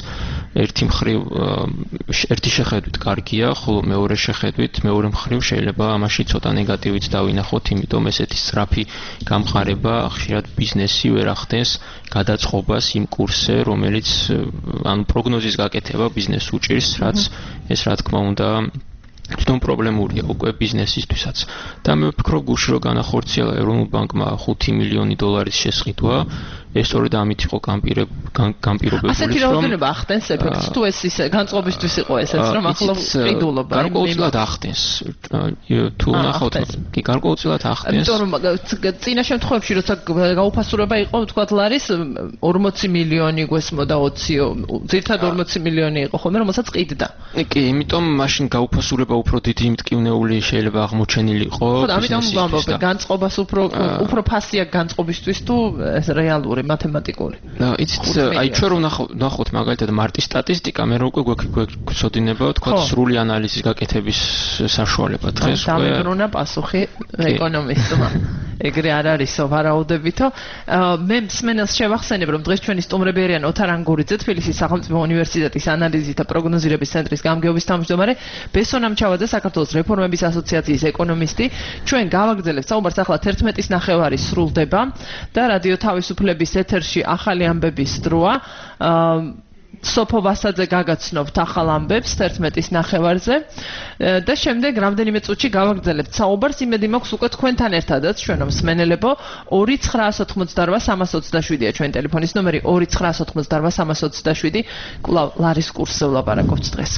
ერთი შეხედვით კარგია, ხოლო მეორე შეხედვით მეორე მხრივ შეიძლება ამაში ცოტა ნეგატივიც დავინახოთ, იმიტომ ესეთი სწრაფი გამყარება ხშირად ბიზნესი ვერ ახდენს გადაწყობას იმ კურსზე, რომელიც ანუ პროგნოზის გაკეთება ბიზნესს უჭირს, რაც ეს რა თქმა უნდა თვითონ პრობლემურია უკვე ბიზნესისთვისაც. და მე ვფიქრობ, გუშინ რომ განახორციელა ეროვნულ ბანკმა 5 მილიონი დოლარის შესყიდვა, ეს სწორედ ამით იყო განპირობებული, ასეთი რაოდენობა ახდენს ეფექტს თუ ეს ისე განწყობისთვის იყო ესეც რომ ახლა ყიდულობა გარკვეულწილად ახდენს თუ ნახავთ კი გარკვეულწილად ახდენს იმიტომ რომ წინა შემთხვევებში როცა გაუფასურება იყო თქვათ ლარის 40 მილიონი გვესმოდა 20 ზირთად 40 მილიონი იყო ხოლმე რომელსაც ყიდდა კი იმიტომ მაშინ გაუფასურება უფრო დიდი მტკივნეული შეიძლება აღმოჩენილიყო ხო ამიტომ ვამბობ განწყობას უფრო ფასია განწყობისთვის თუ ეს რეალური მათემატიკური იცით აი ჩვენ რომ ნახოთ მაგალითად მარტის სტატისტიკა მე რო უკვე გვეცოდინება თქვა სრული ანალიზის გაკეთების საშუალება დღეს უკვე დამებრუნა პასუხი ეკონომისტმა ეგრე არ არისო ვარაუდებითო მე მსმენელს შევახსენებ რომ დღეს ჩვენი სტუმრები არიან ოთარ ანგურიძე თბილისის სახელმწიფო უნივერსიტეტის ანალიზის და პროგნოზირების ცენტრის გამგეობის თავმჯდომარე ბესონ ამჩავაძე საქართველოს რეფორმების ასოციაციის ეკონომისტი ჩვენ გავაგრძელებთ საუბარს ახლა 11:09 სრულდება და რადიო თავისუფლების ეთერში ახალი ამბების დროა სოფო ვასაძე გაგაცნობთ ახალ ამბებს 11:09-ზე და შემდეგ რამდენიმე წუთში გავაგრძელებთ საუბარს იმედი მაქვს უკვე თქვენთან ერთადაც ჩვენო მსმენელებო 2988327-ია ჩვენი ტელეფონის ნომერი 2988327 კვლავ ლარის კურსზე ვლაპარაკობთ დღეს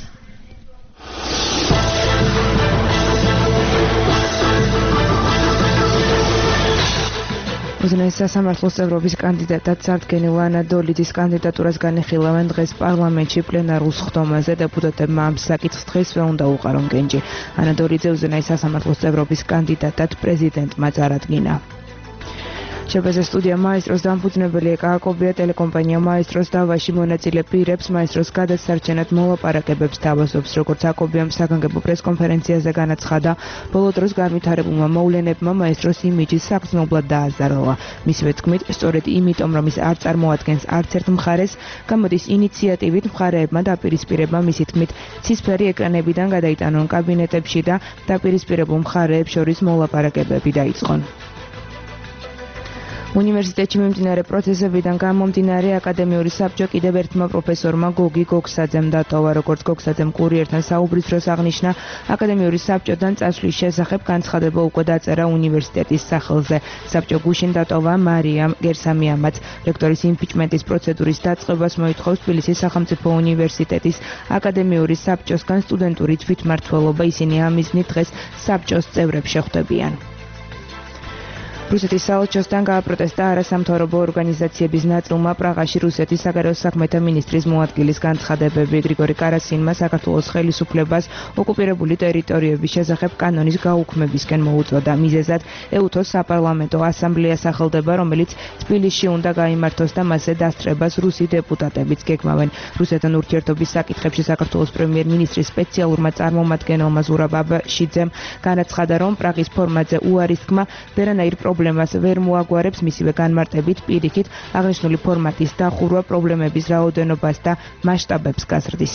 უზენაეს სასამართლოს წევრობის კანდიდატად სარდგენილ ანა დოლიძის კანდიდატურას განიხილავენ დღეს პარლამენტში პლენარულ სხდომაზე დეპუტატებმა ამ საკითხს დღესვე უნდა უყარონ გენჯი. ანა დოლიძე უზენაეს სასამართლოს წევრობის კანდიდატად პრეზიდენტმა წარადგინა. Șepeze studia Maestros დამფუძნებელი ეკააკობია ტელეკომპანია Maestros დავაში მონაწილე პირებს Maestros გადასარჩენად მოლაპარაკებებს თავაზობს, როგორც აკობიამ საგანგებო პრესკონფერენციაზე განაცხადა, ბოლო დროს განვითარებულმა მოვლენებმა Maestros იმიჯი საგრძნობლად დააზარალა. მისივე თქმით, სწორედ იმიტომ, რომ ის არ წარმოადგენს არც ერთ მხარეს, გამოდის ინიციატივით მხარეებმა დაპირისპირება მისი თქმით, ცისფერი ეკრანებიდან გადაიტანონ კაბინეტებში და დაპირისპირებულ მხარეებს შორის მოლაპარაკებები დაიწყონ. უნივერსიტეტში მიმდინარე პროცესებიდან გამომდინარე აკადემიური საბჭო კიდევ ერთმა პროფესორმა გოგი გოგსაძემ დატოვა, როგორც გოგსაძემ კურიერთან საუბრის დროს აღნიშნა, აკადემიური საბჭოდან წასვლის შესახებ განცხადება უკვე დაწერა უნივერსიტეტის სახელზე. საბჭო გუშინ დატოვა მარიამ გერსამიამაც. რექტორის იმპიჩმენტის პროცედურის დაწყებას მოითხოვს თბილისის სახელმწიფო უნივერსიტეტის აკადემიური საბჭოსგან სტუდენტური თვითმმართველობა, ისინი ამ მიზნით დღეს საბჭოს წევრებს შეხვდებიან. რუსეთის საელჩოსთან გააპროტესტა არასამთავრობო ორგანიზაციების ნაწილმა პრაღაში რუსეთის საგარეო საქმეთა მინისტრის მოადგილის განცხადებები. გრიგორი კარასინმა საქართველოს ხელისუფლებას ოკუპირებული ტერიტორიების შესახებ კანონის გაუქმებისკენ მოუწოდა. მიზეზად ეუთოს საპარლამენტო ასამბლეა სახელდება, რომელიც თბილისში უნდა გაიმართოს და მასზე დასწრებას რუსი დეპუტატებიც გეგმავენ. რუსეთთან ურთიერთობის საკითხებში საქართველოს პრემიერ-მინისტრის სპეციალურმა წარმომადგენელმა ზურაბ აბაშიძემ განაცხადა, რომ პრაღის ფორმატზე უარის თქმა ვერანაირ პრობლემას ვერ მოაგვარებს, მისივე განმარტებით პირიქით აღნიშნული ფორმატის დახურვა პრობლემების რაოდენობას და მასშტაბებს გაზრდის.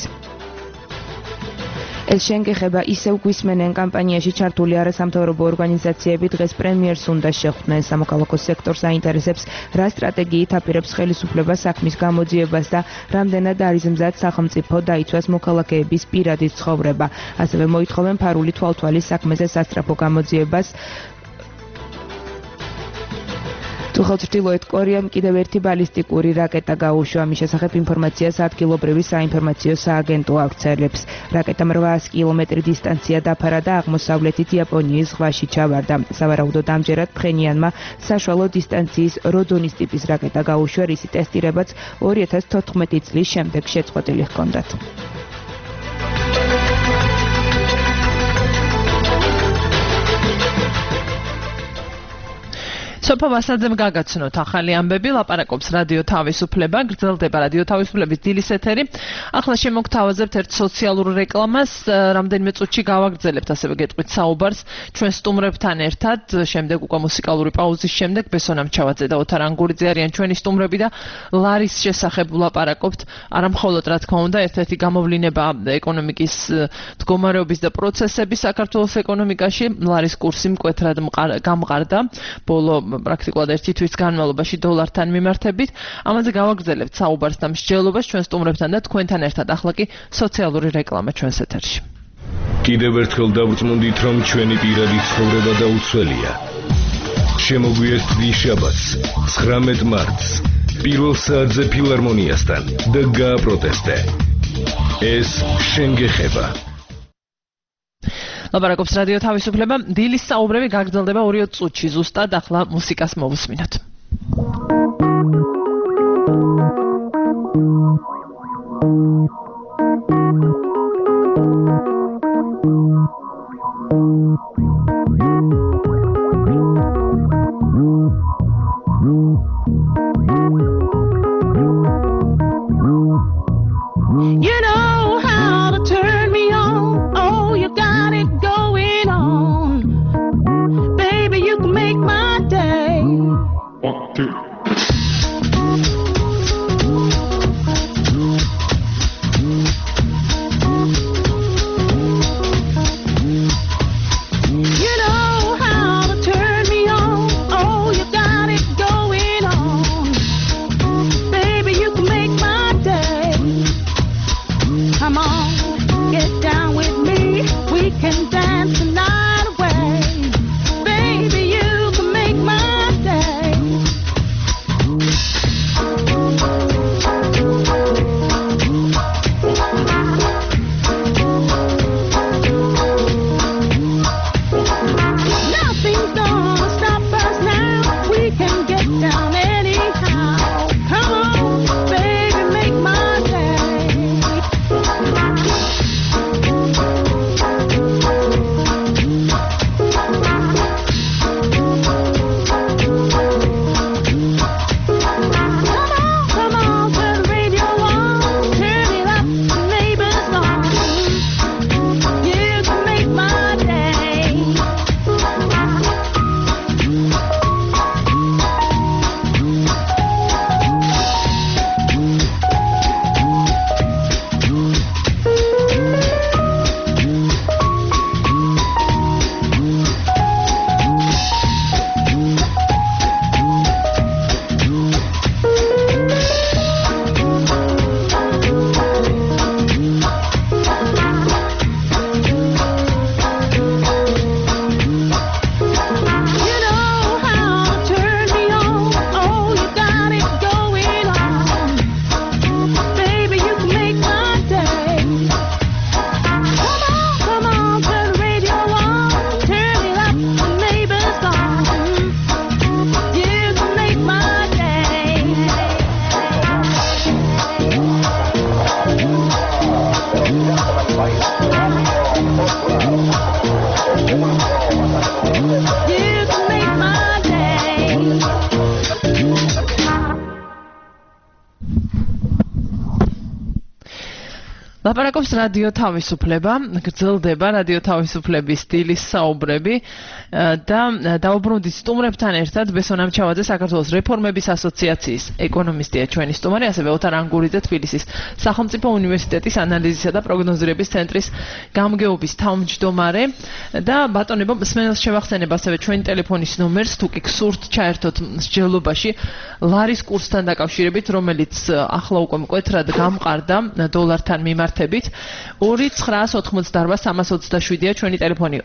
ეს შენგეხება ისევ გვისმენენ კამპანიაში ჩართული არასამთავრობო ორგანიზაციები დღეს პრემიერს უნდა შეხვდნენ. სამოქალაქო სექტორს აინტერესებს, რა სტრატეგიით აპირებს ხელისუფლება საქმის გამოძიებას და რამდენად არის მზად სახელმწიფო დაიცვას მოქალაქეების პირადი ცხოვრება. ასევე მოითხოვენ ფარული თვალთვალის საქმეზე სასწრაფო გამოძიებას. ჩრდილოეთ კორეამ კიდევ ერთი ბალისტიკური რაკეტა გაუშვა. მის შესახებ ინფორმაციას ადგილობრივი საინფორმაციო სააგენტო ავრცელებს. რაკეტამ 800 კილომეტრი დისტანცია დაფარა და აღმოსავლეთით იაპონიის ზღვაში ჩავარდა. სავარაუდოდ ამჯერად ფხენიანმა საშუალო დისტანციის როდონის ტიპის რაკეტა გაუშვა, რისი ტესტირებაც 2014 წლის შემდეგ შეწყვეტილი ჰქონდათ. სოფო ვასაძემ გაგაცნოთ ახალი ამბები, ლაპარაკობს რადიო თავისუფლება, გრძელდება რადიო თავისუფლების დილის ეთერი. ახლა შემოგთავაზებთ ერთ სოციალურ რეკლამას, რამდენიმე წუთში გავაგრძელებთ ასევე გეტყვით საუბარს ჩვენ სტუმრებთან ერთად, შემდეგ უკვე მუსიკალური პაუზის შემდეგ ბესონ ამჩავაძე და ოთარ ანგურიძე არიან ჩვენი სტუმრები და ლარის შესახებ ვლაპარაკობთ. არა მხოლოდ რა თქმა უნდა, ერთ-ერთი გამოვლენა ეკონომიკის მდგომარეობის და პროცესების საქართველოს ეკონომიკაში, ლარის კურსი მკვეთრად გამყარდა ბოლო პრაქტიკულად ერთი თვის განმავლობაში დოლართან მიმართებით. ამაზე გავაგრძელებთ საუბარს და მსჯელობას ჩვენ სტუმრებთან და თქვენთან ერთად. ახლა კი სოციალური რეკლამა ჩვენს ეთერში. კიდევ ერთხელ დავრწმუნდით, რომ ჩვენი პირადი ცხოვრება დაუცველია. შემოგვიერთდი შაბათს, 19 მარტს, პირველ საათზე ფილარმონიასთან და გააპროტესტე. ეს შენ გეხება. ლაპარაკობს რადიო თავისუფლება. დილის საუბრები გაგრძელდება 2 წუთში. ზუსტად ახლა მუსიკას მოვუსმინოთ. You know how to turn me on. Oh, you got it going on. Baby, you can make my day. 1, 2. You know how to turn me on. Oh, you got it going on. Baby, you can make my day. Come on, get down with me. We can dance the night away. Baby, you can make my day. Nothing's gonna stop us now. We can get down anyhow. Come on, baby, make my day. Come on, turn the radio on. Turn it up, the neighbors on. You can make my day. You know how to turn me on. Oh, you got it going on. Baby, you can make my day. Come on, turn the radio on. Turn it up, the neighbors on. You can make my day. You can make my day. ლაპარაკობს რადიო თავისუფლება. გრძელდება რადიო თავისუფლების დილის საუბრები და დაუბრუნდით სტუმრებთან ერთად ბესონ ამჩავაძე, საქართველოს რეფორმების ასოციაციის ეკონომისტია ჩვენი სტუმარი, ასევე ოთარ ანგურიძე, თბილისის სახელმწიფო უნივერსიტეტის ანალიზისა და პროგნოზირების ცენტრის გამგეობის თავმჯდომარე და ბატონებო, მსმენელს შევახსენებ ასევე ჩვენი ტელეფონის ნომერს, თუ კი გსურთ ჩაერთოთ მსჯელობაში ლარის კურსთან დაკავშირებით, რომელიც ახლა უკვე მკვეთრად გამყარდა დოლართან მიმართებით. 2-988-327-ია ჩვენი ტელეფონი.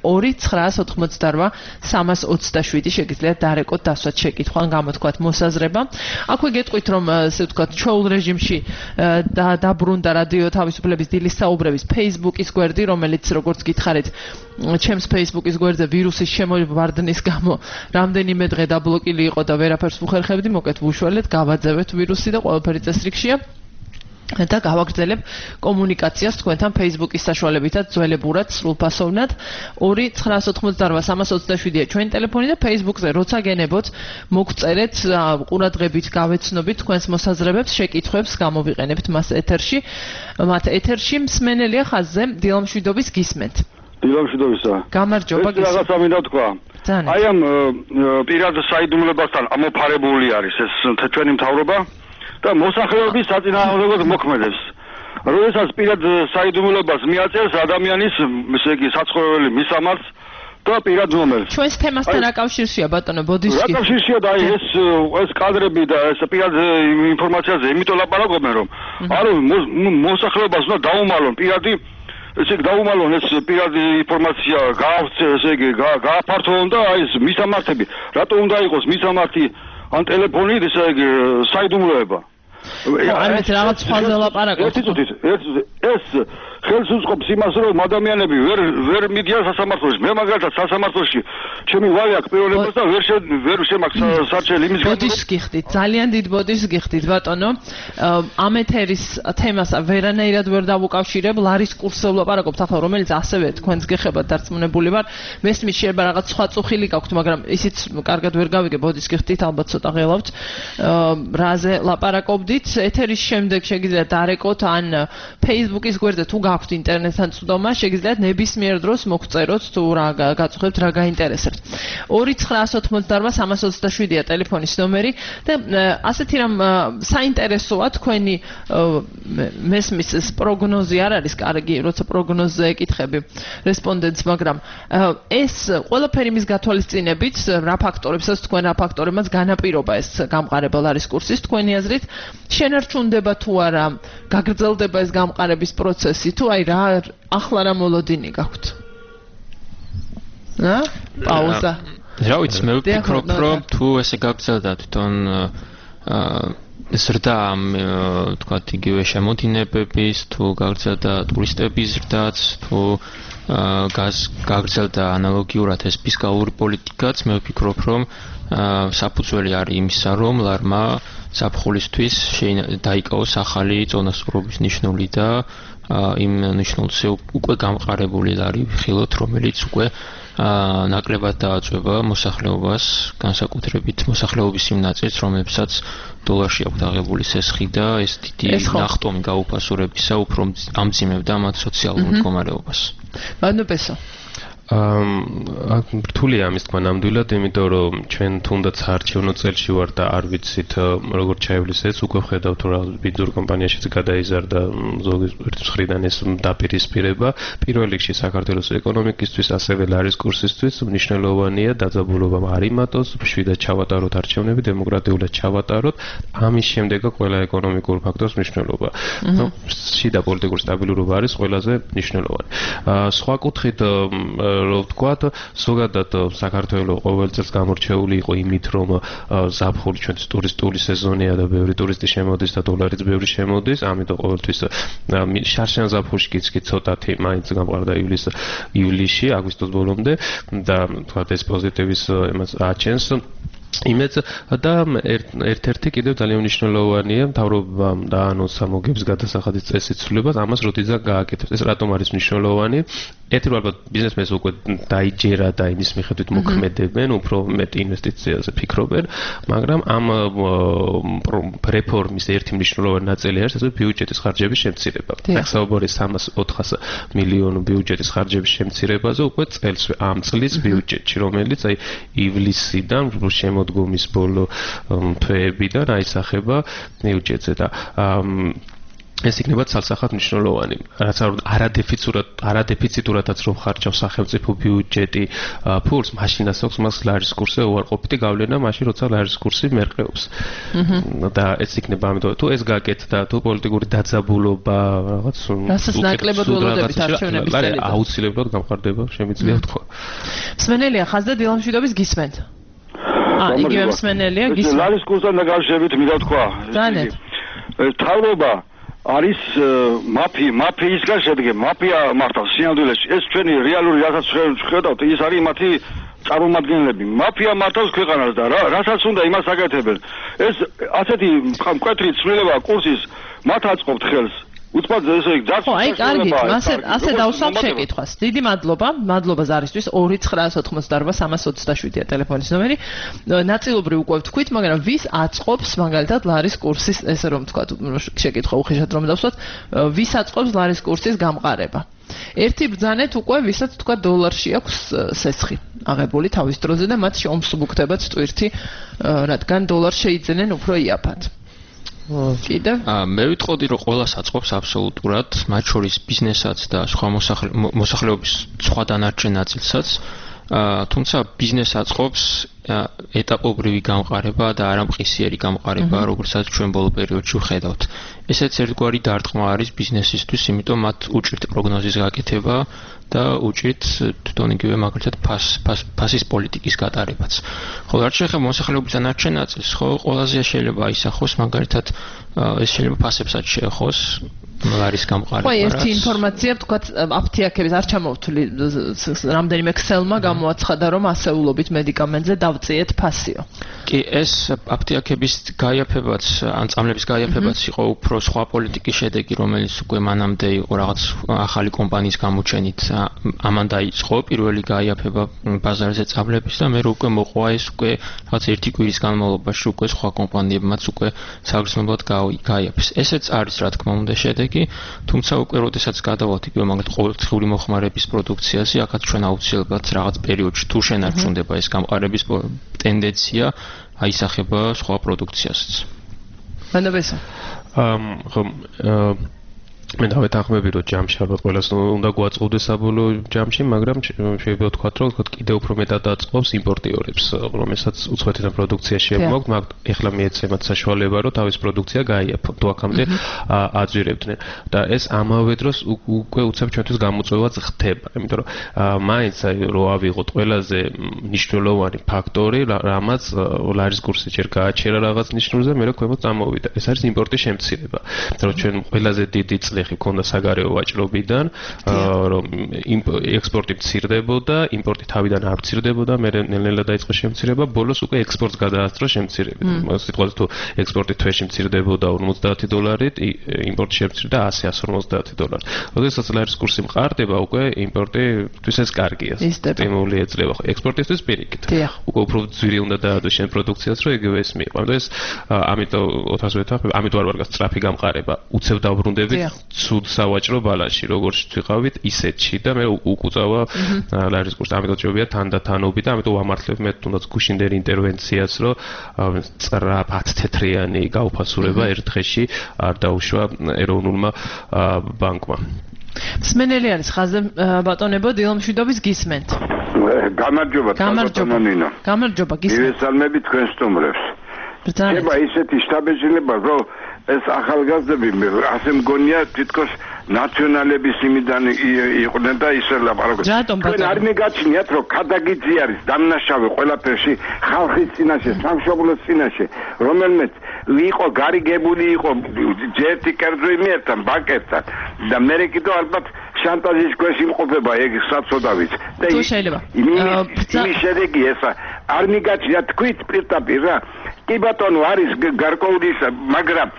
2-988-327 შეგიძლიათ დარეკოთ დასვათ შეკითხვა, გამოთქვათ მოსაზრება. აქვე გეტყვით, რომ ესე ვთქვათ, ჩვეულ რეჟიმში დაბრუნდა რადიო თავისუფლების დილის საუბრების Facebook-ის გვერდი, რომელიც როგორც გითხარით, ჩემს Facebook-ის გვერდზე ვირუსის შემოვარდნის გამო რამდენიმე დღე დაბლოკილი იყო და ვერაფერს ვუხერხებდი, მოკეთ ვუშველეთ, გავაძევეთ ვირუსი და ყველაფერი წესრიგშია. და გავაგრძელებ კომუნიკაციას თქვენთან Facebook-ის საშუალებითაც ძველებურად სრულფასოვნად. 2-988-327-ია ჩვენი ტელეფონი და Facebook-ზე როცა გენებოთ, მოგწერეთ, ყურადღებით გავეცნობით თქვენს მოსაზრებებს, შეკითხვებს, გამოვიყენებთ მას ეთერში. მათ ეთერში მსმენელია ხაზზე, დილამშვიდობის გისმენთ. დილამშვიდობისა. გამარჯობა გისმენთ. რაღაცა მინდა თქვა. აი ამ პირად საიდუმლებასთან ამოფარებული არის ეს ჩვენი მთავრობა. და მოსახლეობის საწინააღმდეგოდ მოქმედებს. როდესაც პირად საიდუმლოებას მიაწერს ადამიანის, ესე იგი, საცხოვრებელი მისამართს და პირად ნომერს. ჩვენს თემასთან რა კავშირშია ბატონო ბოდისკი? რა კავშირშია და აი ეს კადრები და ეს პირად ინფორმაციაზე იმიტომ ლაპარაკობენ, რომ არა მოსახლეობას უნდა დაუმალონ პირადი ესე იგი დაუმალონ ეს პირადი ინფორმაცია გაავრცელონ, ესე იგი გააფართოვონ და აი ეს მისამართები, რატო უნდა იყოს მისამართი ან ტელეფონით ესე იგი საიდუმლოება. აი რაღაც სხვაზე ლაპარაკობთ. ეს ხელს უწყობს იმას, რომ ადამიანები ვერ მიდიან სასამართლოში. მე მაგალითად სასამართლოში ჩემი ვალი აქვს პიროვნებას და ვერ შემაქვს საჩელი იმის გამო. ბოდიშს გიხდით, ძალიან დიდ ბოდიშს გიხდით, ბატონო. ამ ეთერის თემას ვერანაირად ვერ დავუკავშირებ, ლარის კურსზე ვლაპარაკობთ ახლა, რომელიც ასევე თქვენს გეხებათ დარწმუნებული ვარ. მესმის შეიძლება რაღაც სხვა წუხილი გაქვთ, მაგრამ ისიც კარგად ვერ გავიგე, ბოდიშს გიხდით, ალბათ ცოტა ღელავთ. რაზე ლაპარაკობდით? ეთერის შემდეგ შეგიძლიათ დარეკოთ ან Facebook-ის გვერდზე თუ გაქვთ ინტერნეტთან წვდომა, შეგიძლიათ ნებისმიერ დროს მოგწეროთ თუ რა გაწუხებთ, რა გაინტერესებთ. 2988-327-ია ტელეფონის ნომერი და ასეთი რამ საინტერესოა თქვენი მესმის პროგნოზი არ არის კარგი, როცა პროგნოზზე ეკითხები რესპონდენტს, მაგრამ ეს ყველაფერი მის გათვალისწინებით, რა ფაქტორებსაც თქვენ რა ფაქტორებმაც განაპირობა ეს გამყარება ლარის კურსის თქვენი აზრით შენარჩუნდება თუ არა, გაგრძელდება ეს გამყარების პროცესი თუ აი რა ახლა რა მოლოდინი გაქვთ? პაუზა. რა ვიცი, მე ვფიქრობ, რომ თუ ესე გაგრძელდა თვითონ ზრდა თქვათ იგივე შემოდინებების, თუ გაგრძელდა ტურისტების ზრდაც, თუ გაგრძელდა ანალოგიურად ეს ფისკალური პოლიტიკაც, მე ვფიქრობ, რომ საფუძველი არის იმისა, რომ ლარმა ზაფხულისთვის დაიკავოს ახალი წონასწორობის ნიშნული და იმ ნიშნულზე უკვე გამყარებული ლარი ვიხილოთ, რომელიც უკვე ნაკლებად დააწვება მოსახლეობას, განსაკუთრებით მოსახლეობის იმ ნაწილს, რომლებსაც დოლარში აქვს აღებული სესხი და ეს დიდი ნახტომი გაუფასურებისა უფრო ამძიმებდა მათ სოციალურ მდგომარეობას. ბანოპესო რთულია ამის თქვა ნამდვილად, იმიტომ რომ ჩვენ თუნდაც არჩევნო წელში ვარ და არ ვიცით როგორ ჩაივლის ეს, უკვე ხედავთ რა ბიზნეს კომპანიაშიც გადაიზარდა ზოგის მხრიდან ეს დაპირისპირება. პირველ რიგში საქართველოს ეკონომიკისთვის, ასევე ლარის კურსისთვის მნიშვნელოვანია დაძაბულობა არ იმატოს, შვიდად ჩავატაროთ არჩევნები, დემოკრატიულად ჩავატაროთ. ამის შემდეგა ყველა ეკონომიკურ ფაქტორს მნიშვნელობა. შიდა პოლიტიკური სტაბილურობა არის ყველაზე მნიშვნელოვანი. სხვა კუთხით რომ ვთქვათ, ზოგადად საქართველოს ყოველ წელს გამორჩეული იყო იმით, რომ ზაფხული ჩვენთვის ტურისტული სეზონია და ბევრი ტურისტი შემოდის და დოლარიც ბევრი შემოდის, ამიტომ ყოველთვის შარშან ზაფხულში კი ცოტათი მაინც გამყარდა ივლისში, აგვისტოს ბოლომდე და ვთქვათ ეს პოზიტივის იმას აჩენს. იმეც და ერთ-ერთი კიდევ ძალიან მნიშვნელოვანია მთავრობამ დაანონსა მოგების გადასახადის წესის ცვლილებას, ამას როდესაც გააკეთებს. ეს რატომ არის მნიშვნელოვანი? ერთი ალბათ ბიზნესმენს უკვე დაიჯერა და იმის მიხედვით მოქმედებენ, უფრო მეტ ინვესტიციაზე ფიქრობენ, მაგრამ ამ რეფორმის ერთი მნიშვნელოვანი ნაწილი არის ესე ბიუჯეტის ხარჯების შემცირება. საუბარი 300-400 მილიონი ბიუჯეტის ხარჯების შემცირებაზე უკვე წელს ამ წლის ბიუჯეტში, რომელიც აი ივლისიდან შემოდგომის ბოლო თვეებიდან აისახება ბიუჯეტზე და ეს იქნება ცალსახად მნიშვნელოვანი. რაც არადეფიციტურადაც რომ ხარჯავს სახელმწიფო ბიუჯეტი ფულს, მაშინაც აქვს მას ლარის კურსზე უარყოფითი გავლენა, მაშინ როცა ლარის კურსი მერყეობს. და ეს იქნება, ამიტომ თუ ეს გაკეთდა, თუ პოლიტიკური დაძაბულობა, რაღაც რასაც ნაკლებად ველოდებით არჩევნების წელიწად. აუცილებლად გამყარდება, შემიძლია ვთქვა. მსმენელია ხაზდა დილამშვიდობის გისმენთ. იგივე მსმენელია გისმენთ. ლარის კურსთან დაკავშირებით მინდა ვთქვა. თავრობა არის მაფიისგან შედგება. მაფია მართავს სინამდვილეში. ეს ჩვენი რეალური რასაც ხედავთ, ის არის მათი წარმომადგენლები. მაფია მართავს ქვეყანას და რასაც უნდა იმას აკეთებენ. ეს ასეთი მკვეთრი ცვლილება კურსის მათ აწყობთ ხელს. უცბად ესე იგი ხო, აი კარგი, ასე დავსვამ შეკითხვას. დიდი მადლობა ზარისთვის. 2988-327-ია ტელეფონის ნომერი. ნაწილობრივ უკვე ვთქვით, მაგრამ ვის აწყობს მაგალითად ლარის კურსის, ესე რომ ვთქვათ, შეკითხვა უხეშად რომ დავსვათ, ვის აწყობს ლარის კურსის გამყარება? ერთი ბრძანეთ უკვე, ვისაც თქვა დოლარში აქვს სესხი აღებული თავის დროზე და მათ შეუმსუბუქდებათ ტვირთი, რადგან დოლარს შეიძენენ უფრო იაფად. კიდევ? მე ვიტყოდი, რომ ყველას აწყობს აბსოლუტურად, მათ შორის ბიზნესაც და სხვა მოსახლეობის სხვა დანარჩენ ნაწილსაც. თუმცა ბიზნესს აწყობს ეტაპობრივი გამყარება და არა მყისიერი გამყარება, როგორცაც ჩვენ ბოლო პერიოდში ვხედავთ. ესეც ერთგვარი დარტყმა არის ბიზნესისთვის, იმიტომ მათ უჭირთ პროგნოზის გაკეთება და უჭირთ თვითონ იგივე მაგალითად ფასის პოლიტიკის გატარებაც. ხოლო რაც შეეხება მოსახლეობის დანარჩენ ნაწილს, ხო, ყველაზე შეიძლება აისახოს მაგალითად ეს შეიძლება ფასებსაც შეეხოს ლარის გამყარება. ხო, ერთი ინფორმაცია თქვათ აფთიაქების არ ჩამოვთვლი რამდენიმე ქსელმა გამოაცხადა რომ ასეულობით მედიკამენტზე დავწიეთ ფასიო. კი, ეს აფთიაქების გაიაფებაც ან წამლების გაიაფებაც იყო უფრო სხვა პოლიტიკის შედეგი, რომელიც უკვე მანამდე იყო რაღაც ახალი კომპანიის გამოჩენით ამან დაიწყო პირველი გაიაფება ბაზარზე წამლების და მე უკვე მოყვა ეს უკვე რაღაც ერთი კვირის განმავლობაში უკვე სხვა კომპანიებმაც უკვე საგრძნობლად გაიაფეს. ესეც არის რა თქმა უნდა შედეგი, თუმცა უკვე როდესაც გადავალთ იგივე მაგალითად ყოველდღიური მოხმარების პროდუქციაზე, აქაც ჩვენ აუცილებლად რაღაც პერიოდში თუ შენარჩუნდება ეს გამყარების ტენდენცია აისახება სხვა პროდუქციასაც. მანდაბესო. ხო მე დავეთანხმები რომ ჯამში ალბათ ყველას უნდა გვაწყობდეს საბოლოო ჯამში, მაგრამ შეიძლება ვთქვათ რომ კიდევ უფრო მეტად აწყობს იმპორტიორებს, რომელსაც უცხოეთიდან პროდუქცია შემოაქვთ, მაგრამ ეხლა მიეცემათ საშუალება რომ თავის პროდუქცია გაიაფოთ, თუ აქამდე აძვირებდნენ და ეს ამავე დროს უკვე უცებ ჩვენთვის გამოწვევაც ხდება, იმიტომ რომ მაინც რო ავიღოთ ყველაზე მნიშვნელოვანი ფაქტორი, რამაც ლარის კურსი ჯერ გააჩერა რაღაც ნიშნულზე, მე რა ქვემოთ წამოვიდა. ეს არის იმპორტის შემცირება. რომ ჩვენ ყველაზე დიდი ეხი ქონდა საგარეო ვაჭრობიდან, რომ ექსპორტი მცირდებოდა, იმპორტი თავიდან არ მცირდებოდა, მე ნელ-ნელა დაიწყო შემცირება, ბოლოს უკვე ექსპორტს გადაასწრო შემცირებით. სიტყვაზე თუ ექსპორტი თვეში მცირდებოდა $50, იმპორტი შემცირდა $100-150. როდესაც ლარის კურსი მყარდება, უკვე იმპორტისთვის ეს კარგია. სტიმული ეძლევა. ექსპორტისთვის პირიქით. უკვე უფრო ძვირი უნდა დაადო შენ პროდუქციას, რომ იგივე ეს მიიღო. ამიტომ ამიტომ არ ვარ სწრაფი გამყარება. უცებ დავბრუნდებით ცუდ სავაჭრო ბალანსში, როგორც ვიყავით ისეთში და მე უკუწავა ლარის კურსს. ამიტომ შეიძლება თანდათანობით და ამიტომ ვამართლებ მე თუნდაც გუშინდელი ინტერვენციას, რომ სწრაფ 10 თეთრიანი გაუფასურება ერთ დღეში არ დაუშვა ეროვნულმა ბანკმა. მსმენელი არის ხაზზე ბატონებო, დილომშვიდობის გისმენთ. გამარჯობა ბატონო. გამარჯობა, გისმენთ. მივესალმები თქვენ სტუმრებს. შეიძლება ისეთი შტაბეჭდილება, რომ ეს ახალგაზრდები ასე მგონია თითქოს ნაციონალების იმიდან იყვნენ და ისე ლაპარაკობენ. თქვენ არ მიგაჩნიათ რომ ქადაგიძე არის დამნაშავე ყველაფერში ხალხის წინაშე, სამშობლოს წინაშე, რომელმეც იყო გარიგებული იყო ჯერთი კერძო იმერთან, ბანკებთან და მე კიდევ ალბათ შანტაჟის ქვეშ იმყოფება ეგ საწოდავით. და იმის შედეგი ესა არ მიგაჩნიათ თქვით პირდაპირ რა. კი ბატონო არის გარკვეული, მაგრამ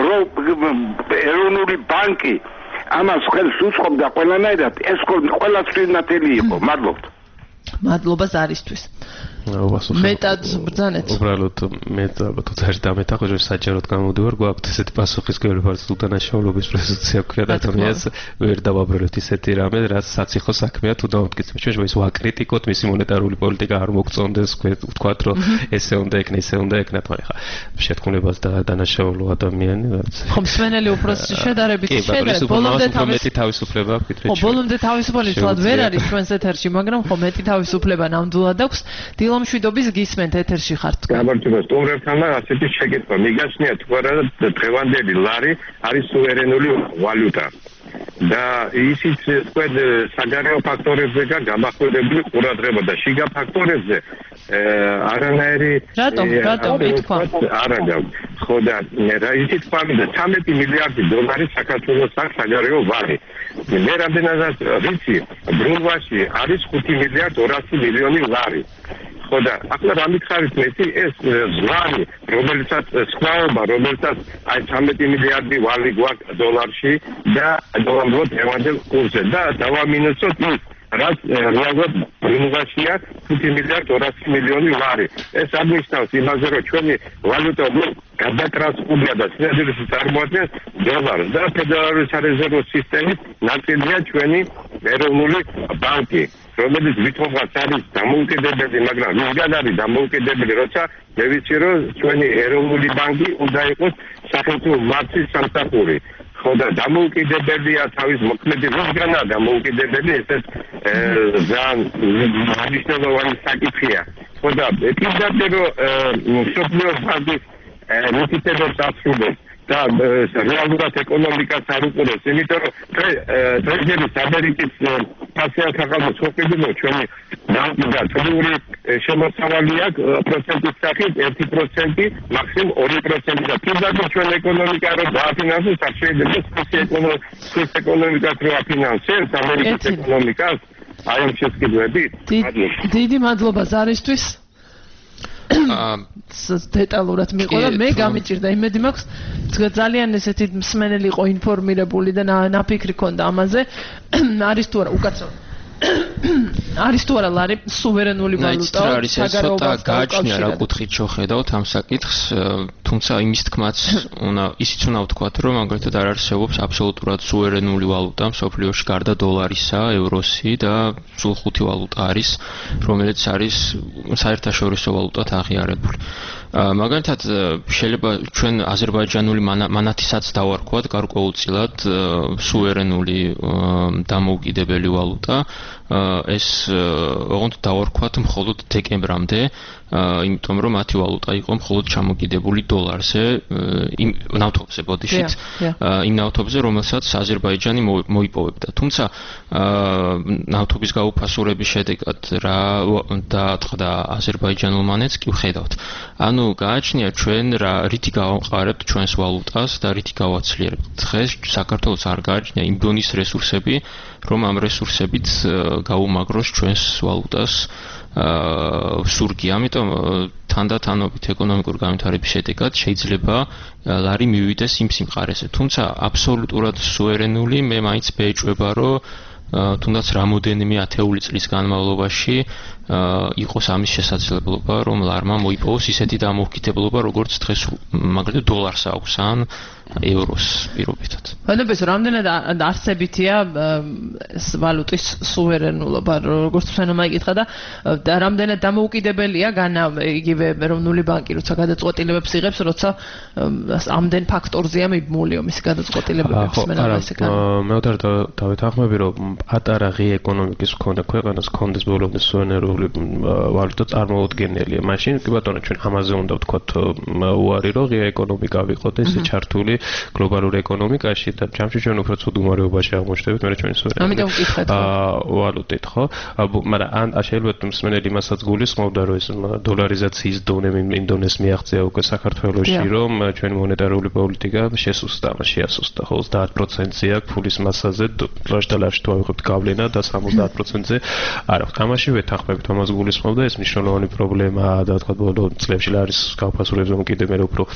ეროვნული ბანკი ამას ხელს უწყობდა ყველანაირად, ეს ყველასთვის ნათელი იყო. მადლობთ. მადლობა ზარისთვის. მეტად ბრძანეთ. უბრალოდ მე ალბათ უცარი დამეთახო, რომ საჯაროდ გამოდივარ, გვაქვს ესეთი პასუხისმგებელი ფარსულ დანაშაულობის პრეზიდენცია ქვია და თუნდაც ვერ დავაბრალოთ ისეთი რამე, რაც საციხო საქმეა თუ დავამტკიცებთ. ჩვენ ის ვაკრიტიკოთ, მისი მონეტარული პოლიტიკა არ მოგწონდეს, ვთქვათ, რომ ესე უნდა ეკნა, ისე უნდა ეკნა, მაგრამ ხა შეთქმულებას და დანაშაულო ადამიანი რაც. ხო, მსმენელი უბრალოდ შედარებით შედარებით ბოლომდე თავისუფლება აქვს. ხო, ბოლომდე თავისუფალი თვალ ვერ არის ჩვენს ეთერში, მაგრამ ხო მეტი თავისუფლება ნამდვილად აქვს. დილომშვიდობის გისმენთ ეთერში ხართ. გამარჯობა სტუმრებთან და ასეთი შეკითხვა მიგაჩნიათ თუ არა დღევანდელი ლარი არის სუვერენული ვალუტა და ისიც თქვენ საგარეო ფაქტორებზე გამახვილებული ყურადღება და შიგა ფაქტორებზე არანაირი რატომ ითქვა არა ხო და ისიც თქვა და $13 მილიარდი საქართველოს აქვს საგარეო ვალი. მე რამდენადაც ვიცი, ბრუნვაში არის $5,200,000,000 ლარი. ხო და ახლა რა მითხარით მეტი ეს ზვარი, რომელსაც სხვაობა, რომელსაც აი $13 მილიარდი ვალი გვაქვს დოლარში და ნორმალურად ევანდელ კურსზე და დავამინუსოთ ის რაც რეალურად ბრუნვაშია $5,200,000,000 ლარი. ეს აღნიშნავს იმაზე, რომ ჩვენი ვალუტა გადატრანსფერია და სინამდვილეში წარმოადგენს დოლარს და ფედერალური სარეზერვო სისტემის ნაწილია ჩვენი ეროვნული ბანკი, რომელიც ვითომაც არის დამოუკიდებელი, მაგრამ ვისგან არის დამოუკიდებელი, როცა მე ვიცი, რომ ჩვენი ეროვნული ბანკი უნდა იყოს სახელმწიფო მარცხის სამსახური. ხო და დამოუკიდებელია თავის მოქმედი რისგანაა დამოუკიდებელი ესეც ძალიან მნიშვნელოვანი საკითხია ხო და პირდაპირ მსოფლიოს ბანკის მითითებებს ასრულებს და რეალურად ეკონომიკას არ უყურებს, იმიტომ რომ დღესდღეობით ამერიკის ფასეულთაღამო სოფლიო ჩვენი და წლიური შემოსავალი აქვს პროცენტის სახით 1%, მაქსიმუმ 2% და პირდაპირ ჩვენ ეკონომიკა რომ დააფინანსოს, არ შეიძლება სუს ეკონომიკას რო აფინანსებს ამერიკის ეკონომიკას, აი ამ შესყიდვებით. დიდი მადლობა ზარისთვის. დეტალურად მიყვა და მე გამიჭირდა იმედი მაქვს ძალიან ესეთი მსმენელი იყო ინფორმირებული და ნაფიქრი ქონდა ამაზე არის თუ არა უკაცრავ არის თუ არა ლარი სუვერენული ვალუტა საგარეობას გააჩნია რა კუთხით შევხედავთ ამ საკითხს თუმცა იმის თქმაც ისიც უნდა ვთქვათ რომ მაგალითად არ არსებობს აბსოლუტურად სუვერენული ვალუტა მსოფლიოში გარდა დოლარისა, ევროსი და სულ 5 ვალუტა არის რომელიც არის საერთაშორისო ვალუტად აღიარებული მაგალითად შეიძლება ჩვენ აზერბაიჯანული მანათისაც დავარქვათ გარკვეულწილად სუვერენული დამოუკიდებელი ვალუტა ეს ოღონდ დავარქვათ მხოლოდ დეკემბრამდე იმიტომ რომ მათი ვალუტა იყო მხოლოდ ჩამოკიდებული დოლარზე იმ ნავთობზე ბოდიშით იმ ნავთობზე რომელსაც აზერბაიჯანი მოიპოვებდა თუმცა ნავთობის გაუფასურების შედეგად რა დაატყდა აზერბაიჯანულ მონეტს კი ვხედავთ ანუ გააჩნია ჩვენ რითი გავამყარებთ ჩვენს ვალუტას და რითი გავაცლიერებთ დღეს საქართველოს არ გააჩნია იმ დონის რესურსები რომ ამ რესურსებით გაუმაგროს ჩვენს ვალუტას სურგი, ამიტომ თანდათანობით ეკონომიკური განვითარების შედეგად შეიძლება ლარი მივიდეს იმ სიმყარეზე. თუმცა აბსოლუტურად სუვერენული მე მაინც მეეჭვება, რომ თუნდაც რამოდენიმე ათეული წლის განმავლობაში იყოს ამის შესაძლებლობა, რომ ლარმა მოიპოვოს ისეთი დამოუკიდებლობა, როგორც დღეს მაგალითად დოლარს აქვს ან ევროს პირობითად. ვადებს რამდენად არსებითია ვალუტის სუვერენულობა, როგორც თქვენ მაიკითხა და რამდენად დამოუკიდებელია იგივე ეროვნული ბანკი, როცა გადაწყვეტილებებს იღებს, როცა ამდენ ფაქტორზეა მიბმული მის გადაწყვეტილებებს მე ვთარ დავეთანხმები, რომ პატარა ღია ეკონომიკის მქონდა ქვეყანას კონდეს ბოლომდე სუვერენული ვალუტა წარმოუდგენელია. მაშინ კი ბატონო ჩვენ ამაზე უნდა ვთქვათ უარი, რომ ღია ეკონომიკა ვიყოთ ესე ჩართული გლობალურ ეკონომიკაში და ჯამში ჩვენ უფრო ცუდ მდგომარეობაში აღმოჩნდებით, მე ჩვენი სუვერენული. ამიტომ ვკითხეთ. ვალუტით, ხო? მაგრამ ან შეიძლება მსმენელი მასაც გულისხმობდა, რომ ეს დოლარიზაციის დონე იმ დონეს მიაღწია უკვე საქართველოში, რომ ჩვენი მონეტარული პოლიტიკა შეასუსტა, ხო 30%-ზე აქვს ფულის მასაზე, დოლარში თუ ავიღებთ გავლენა და 70%-ზე არ აქვს. ამაში ვეთანხმებით, ამას გულისხმობდა, ეს მნიშვნელოვანი პრობლემაა და თქვა ბოლო წლებში არის გაუფასურებებზე კიდევ მე უფრო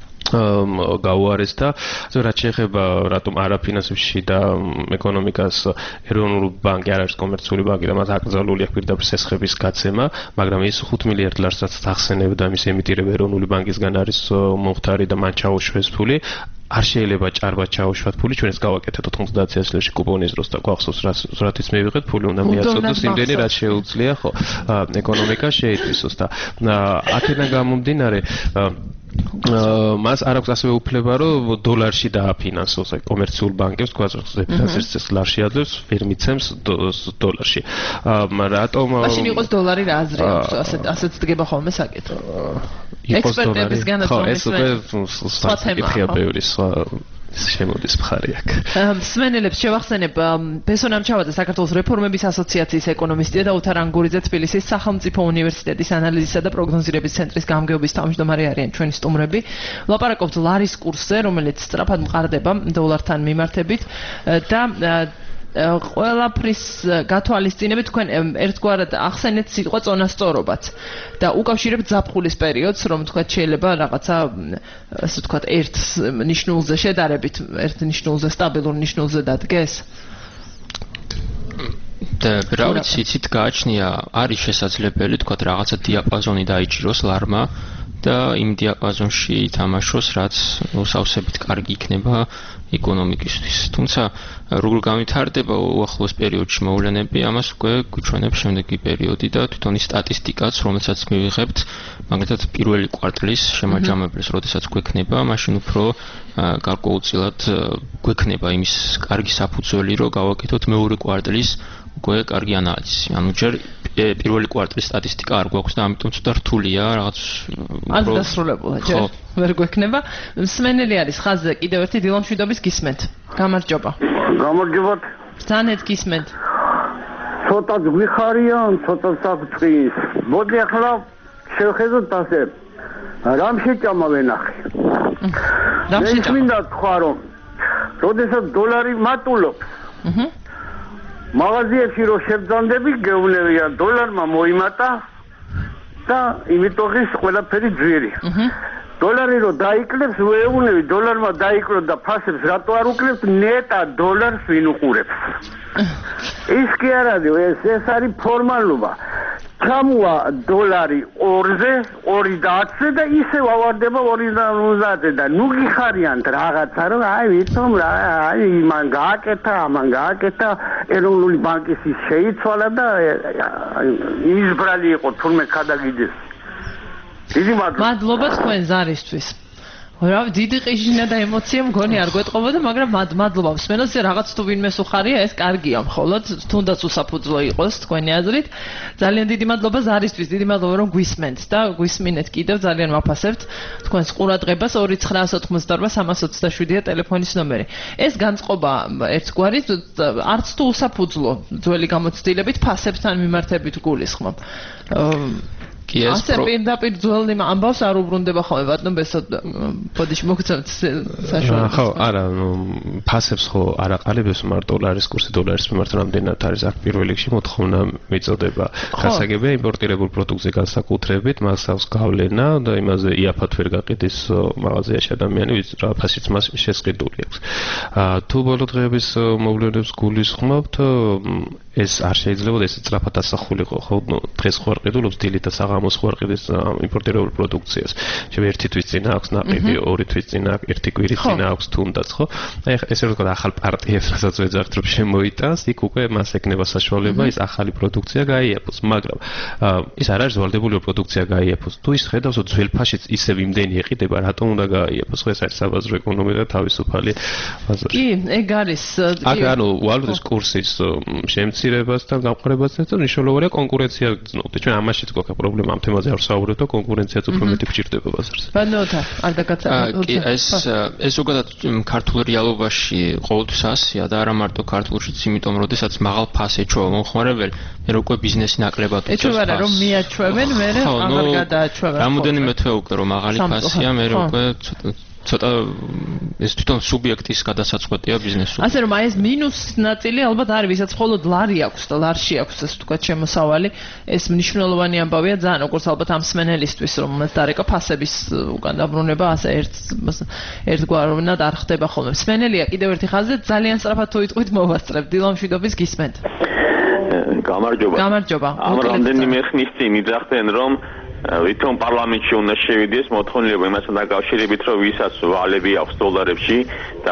გაუარეს და რაც შეეხება რატომ არაფინანსებში და ეკონომიკას ეროვნული ბანკი არ არის კომერციული ბანკი და მას აკრძალული აქვს პირდაპირ სესხების გაცემა, მაგრამ ის 5 მილიარდ ლარსაც ახსენებდა მის ემიტირება ეროვნული ბანკისგან არის მომხდარი და მან ჩაუშვეს ფული არ შეიძლება ჭარბად ჩაუშვათ ფული, ჩვენ ეს გავაკეთეთ 90 წელს კუპონის დროს და გვახსოვს რათიც მივიღეთ ფული უნდა მიაწოდოს იმდენი რაც შეუძლია, ხო, ეკონომიკა შეითვისოს და აქედან გამომდინარე მას არ აქვს ასევე უფლება რომ დოლარში დააფინანსოს აი კომერციულ ბანკებს თქვა რომ ფინანსის ლარში აძლევს ვერ მიცემს დოლარში რატომ მაშინ იყოს დოლარი რა აზრი აქვს ასეც დგება ხოლმე საკითხი ექსპერტების განათლების შემოდის მხარი აქ. მსმენელებს შევახსენებ ბესონამ ჩავადა საქართველოს რეფორმების ასოციაციის ეკონომისტია და უთარ ანგურიძე თბილისის სახელმწიფო უნივერსიტეტის ანალიზისა და პროგნოზირების ცენტრის გამგეობის თავმჯდომარე არიან ჩვენი სტუმრები. ვლაპარაკობთ ლარის კურსზე, რომელიც სწრაფად მყარდება დოლართან მიმართებით და ყველაფრის გათვალისწინებით თქვენ ერთგვარად ახსენეთ სიტყვა წონასწორობაც და უკავშირებთ ზაფხულის პერიოდს, რომ თქვა შეიძლება რაღაცა ასე ვთქვათ ერთ ნიშნულზე შედარებით, ერთ ნიშნულზე სტაბილურ ნიშნულზე დადგეს. და რავით იცით გააჩნია არის შესაძლებელი თქვა რაღაცა დიაპაზონი დაიჭიროს ლარმა და იმ დიაპაზონში ითამაშოს, რაც უსავსებით კარგი იქნება ეკონომიკისთვის. თუმცა როგორ განვითარდება უახლოეს პერიოდში მოვლენები, ამას უკვე გვიჩვენებს შემდეგი პერიოდი და თვითონ ის სტატისტიკაც, რომელსაც მივიღებთ, მაგალითად პირველი კვარტლის შემაჯამებელს, როდესაც გვექნება, მაშინ უფრო გარკვეულწილად გვექნება იმის კარგი საფუძველი, რომ გავაკეთოთ მეორე კვარტლის უკვე კარგი ანალიზი. ანუ ჯერ პირველი კვარტლის სტატისტიკა არ გვაქვს და ამიტომ ცოტა რთულია რაღაც არ დასრულებულა ჯერ ვერ გვექნება. მსმენელი არის ხაზზე კიდევ ერთი დილამშვიდობის გისმენთ. გამარჯობა. გამარჯობათ. ბრძანეთ გისმენთ. ცოტა გვიხარია, ცოტა საფრთხის. მოდი ახლა შევხედოთ ასე. რამ შეჭამა ვენახი. რამ შეჭამა? მინდა თქვა რომ როდესაც დოლარი მატულობს. მაღაზიებში რო შევძანდები გეუბნებია დოლარმა მოიმატა და იმიტომ ის ყველაფერი ძვირი. დოლარი რო დაიკლებს, ვეუბნები დოლარმა დაიკლო და ფასებს რატო არ უკლებს? ნეტა დოლარს ვინ უყურებს? ის კი არ არის, ეს არის ფორმალობა. ჩამოვა დოლარი 2-ზე, 2.10-ზე და ისევ ავარდება 2.50-ზე და ნუ გიხარიანთ რაღაცა რომ აი ვიცომ რა, აი მან გააკეთა, ამან გააკეთა, ეროვნული ბანკის ის შეიცვალა და ის ბრალი იყო თურმე გადაგიდეს. დიდი მადლობა თქვენ ზარისთვის. რა დიდი ყიჟინა და ემოცია მგონი არ გვეტყობოდა, მაგრამ მადლობა მსმენელს, რაღაც თუ ვინმეს უხარია, ეს კარგია მხოლოდ, თუნდაც უსაფუძვლო იყოს თქვენი აზრით. ძალიან დიდი მადლობა ზარისთვის, დიდი მადლობა რომ გვისმენთ და გვისმინეთ კიდევ, ძალიან ვაფასებთ თქვენს ყურადღებას. 298-327-327-ია ტელეფონის ნომერი. ეს განწყობა ერთგვარი, არც თუ usაფუძვლო ძველი გამოცდილებით ფასებთან მიმართებით გულისხმობ. კი ეს ასე პირდაპირ ძველი ამბავს არ უბრუნდება ხოლმე ბატონ ბესო ბოდიში მოგცემთ საშუალებას. ხო, არა, ფასებს ხო არ აყალიბებს მარტო დოლარის კურსი, დოლარის მიმართ რამდენად არის აქ პირველ რიგში მოთხოვნა მიწოდება. გასაგებია იმპორტირებულ პროდუქტზე განსაკუთრებით, მას აქვს გავლენა და იმაზე იაფად ვერ გაყიდის მაღაზიაში ადამიანი, ვინც რა ფასიც მას შესყიდული აქვს. თუ ბოლო დღეების მოვლენებს გულისხმობთ, ეს არ შეიძლება ეს სწრაფად ასახულიყო, ხო, დღეს ხო არ ყიდულობს დილით და საღამოს ხო არ ყიდის იმპორტირებულ პროდუქციას. შეიძლება ერთი თვის წინ აქვს ნაყიდი, ორი თვის წინ აქვს, ერთი კვირის წინ აქვს თუნდაც, ხო? აი ესე რომ ვთქვა ახალ პარტიებს, რასაც ვეძახთ რომ შემოიტანს, იქ უკვე მას ექნება საშუალება ის ახალი პროდუქცია გაიაფოს, მაგრამ ის არ არის ვალდებული პროდუქცია გაიაფოს. თუ ის ხედავს რომ ძველ ფაშიც ისევ იმდენი ეყიდება, რატომ უნდა გაიაფოს? ხო ეს არის საბაზრო ეკონომიკა და თავისუფალი ბაზარი. კი, ეგ არის. აქ ანუ ვალუტის კურსის შემცირებასთან გამყარებასთან მნიშვნელოვანია კონკურენცია გრძნობს. ჩვენ ამაშიც გვაქვს პრობლემა ამ თემაზე არ ვსაუბრობთ და კონკურენციაც უფრო მეტი გვჭირდება ბაზარზე. ბანოთა, არ დაგაცანოთ. კი, ეს ზოგადად ქართულ რეალობაში ყოველთვის ასია და არა მარტო ქართულშიც, იმიტომ რომ შესაძაც მაღალ ფასს ეჩვევა მომხმარებელი, მე რო უკვე ბიზნესი ნაკლებად უწევს. ეჩვევა რომ მიაჩვევენ, მე აღარ გადააჩვევენ. რამოდენიმე თვე უკვე რომ მაღალი ფასია, მე უკვე ცოტა ეს თვითონ სუბიექტის გადასაწყვეტია ბიზნესში. ასე რომ აი ეს მინუს ნაწილი ალბათ არის, ვისაც მხოლოდ ლარი აქვს და ლარში აქვს ეს თქვა შემოსავალი, ეს მნიშვნელოვანი ამბავია ძალიან, როგორც ალბათ ამ მსმენელისთვის, რომელსაც დარეკა ფასების უკან დაბრუნება, ასე ერთგვაროვნად არ ხდება ხოლმე. მსმენელია კიდევ ერთი ხაზზე, ძალიან სწრაფად თუ იტყვით მოვასწრებ, დილამშვიდობის გისმენთ. გამარჯობა. გამარჯობა. ამ რამდენიმე ხნის წინ იძახდნენ რომ ვითომ პარლამენტში უნდა შევიდეს მოთხოვნილება იმასთან დაკავშირებით, რომ ვისაც ვალები აქვს დოლარებში და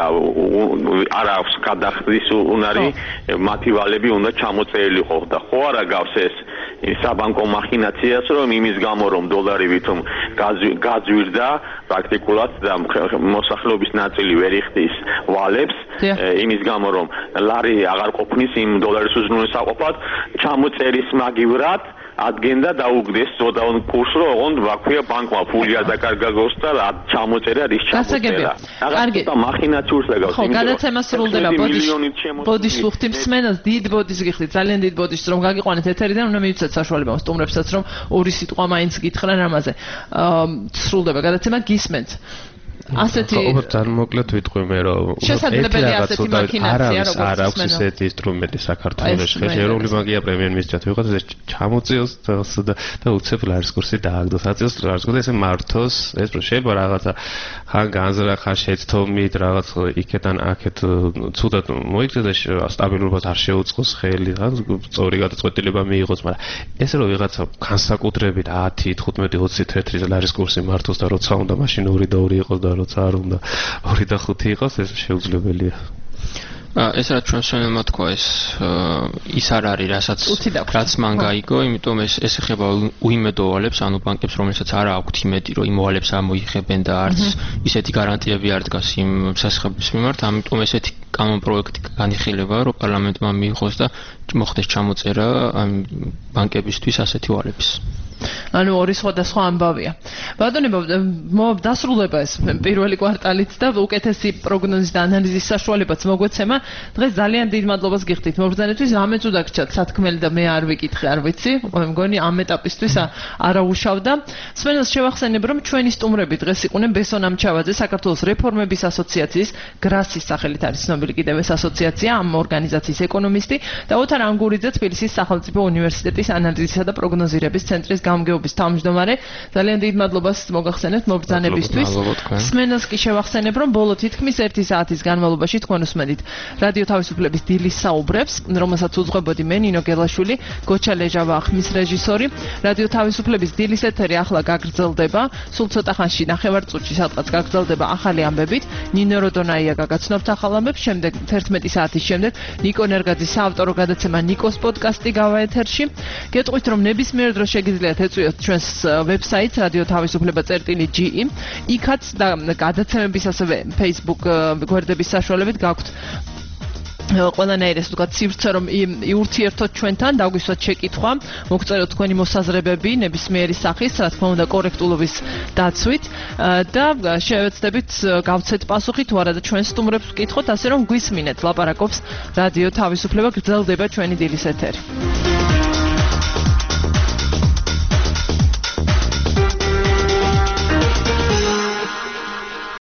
არ აქვს გადახდის უნარი, მათი ვალები უნდა ჩამოწერილიყო და ხო არა გავს ეს საბანკო მახინაციას, რომ იმის გამო რომ დოლარი ვითომ გაძვირდა პრაქტიკულად და მოსახლეობის ნაწილი ვერ იხდის ვალებს, იმის გამო რომ ლარი აღარ ყოფნის იმ დოლარის უზრუნველსაყოფად, ჩამოწერის მაგივრად ადგენდა დაუგდეს ზოდაონ კურს, რომ ოღონდ ვაქვია ბანკმა ფული არ დაკარგა გოსტა რა ჩამოწერა რის ჩამოწერა. კარგი. მახინაციურს დაგავს. ხო, გადაცემა სრულდება. ბოდიშ ლუხტი მსმენელს დიდ ბოდიშს გიხდით, ძალიან დიდ ბოდიშს რომ გაგიყვანეთ ეთერიდან, უნდა მივიცეთ საშუალება სტუმრებსაც რომ ორი სიტყვა მაინც გითხრან ამაზე. სრულდება გადაცემა, გისმენთ. ასეთი ძალიან მოკლედ ვიტყვი მე რომ შესაძლებელია ასეთი მაქინაცია როგორც არ აქვს ესეთი ინსტრუმენტი საქართველოში ხე ეროვნული ბანკია პრემიერ-მინისტრად ვიღოთ ეს ჩამოწიოს და უცებ ლარის კურსი დააგდოს აწიოს ლარის კურსი ესე მართოს ეს შეიძლება რაღაცა ხან განზრა ხან შეცდომით რაღაც იქიდან აქეთ ცუდად მოიქცეს სტაბილურობას არ შეუწყოს ხელი ხან სწორი გადაწყვეტილება მიიღოს მაგრამ ესე რომ ვიღაცა განსაკუთრებით 10 15 20 თეთრი ლარის კურსი მართოს და როცა უნდა მაშინ 2 და 2 იყოს და როცა არ უნდა 2 და 5 იყოს ეს შეუძლებელია ეს რაც ჩვენ სვენელმა თქვა ის არ არის რაც მან გაიგო იმიტომ ეს ეხება უიმედოვალებს ანუ ბანკებს რომელსაც არ აქვთ იმედი რომ იმ მოვალებს ამოიღებენ და არც ისეთი გარანტიები არ დგას იმ სასწრაფოების მიმართ ამიტომ ესეთი კანონ პროექტი განიხილება რომ პარლამენტმა მიიღოს და მოხდეს ჩამოწერა ბანკებისთვის ასეთი ვალების ანუ ორი სხვადასხვა ამბავია. ბატონებო, დასრულება ეს პირველი კვარტალით და უკეთესი პროგნოზის და ანალიზის საშუალებაც მოგვეცემა. დღეს ძალიან დიდ მადლობას გიხდით მობრძანებისთვის. ამეც უნდა გრჩათ სათქმელი და მე არ ვიკითხე, არ ვიცი. მგონი ამ ეტაპისთვის არაუშავდა. სვენელს შევახსენებ, რომ ჩვენი სტუმრები დღეს იყვნენ ბესონ ამჩავაძე, საქართველოს რეფორმების ასოციაციის გრასის სახელით არის ცნობილი კიდევ ეს ასოციაცია, ამ ორგანიზაციის ეკონომისტი და ოთარ ანგურიძე, თბილისის სახელმწიფო უნივერსიტეტის ანალიზისა და პროგნოზირების ცენტრის გამგეობის თავმჯდომარე. ძალიან დიდ მადლობას მოგახსენებთ მობრძანებისთვის. სმენელს კი შევახსენებ, რომ ბოლო თითქმის 1 საათის განმავლობაში თქვენ უსმენთ რადიო თავისუფლების დილის საუბრებს, რომელსაც უძღვებოდი მე ნინო გელაშვილი, გოჩა ლეჟავა ხმის რეჟისორი. რადიო თავისუფლების დილის ეთერი ახლა გაგრძელდება. სულ ცოტა ხანში ნახევარწუთში სადღაც გაგრძელდება ახალი ამბებით. ნინო როდონაია გაგაცნობთ ახალ ამბებს, შემდეგ 11 საათის შემდეგ ნიკო ნერგაძის საავტორო გადაცემა ნიკოს პოდკასტი გავა ეთერში. გეტყვით რომ ნებისმიერ დროს შეგიძლიათ ეწვიოთ ჩვენს ვებსაიტს რადიო თავისუფლება.ge. იქაც და გადაცემების ასევე Facebook გვერდების საშუალებით გაქვთ ყველანაირ ეს ვთქვათ სივრცე რომ იურთიერთოთ ჩვენთან, დაგვისვათ შეკითხვა, მოგწეროთ თქვენი მოსაზრებები ნებისმიერი სახის, რა თქმა უნდა კორექტულობის დაცვით და შევეცდებით გავცეთ პასუხი თუ არა და ჩვენ სტუმრებს ვკითხოთ, ასე რომ გვისმინეთ ლაპარაკობს რადიო თავისუფლება, გრძელდება ჩვენი დილის ეთერი.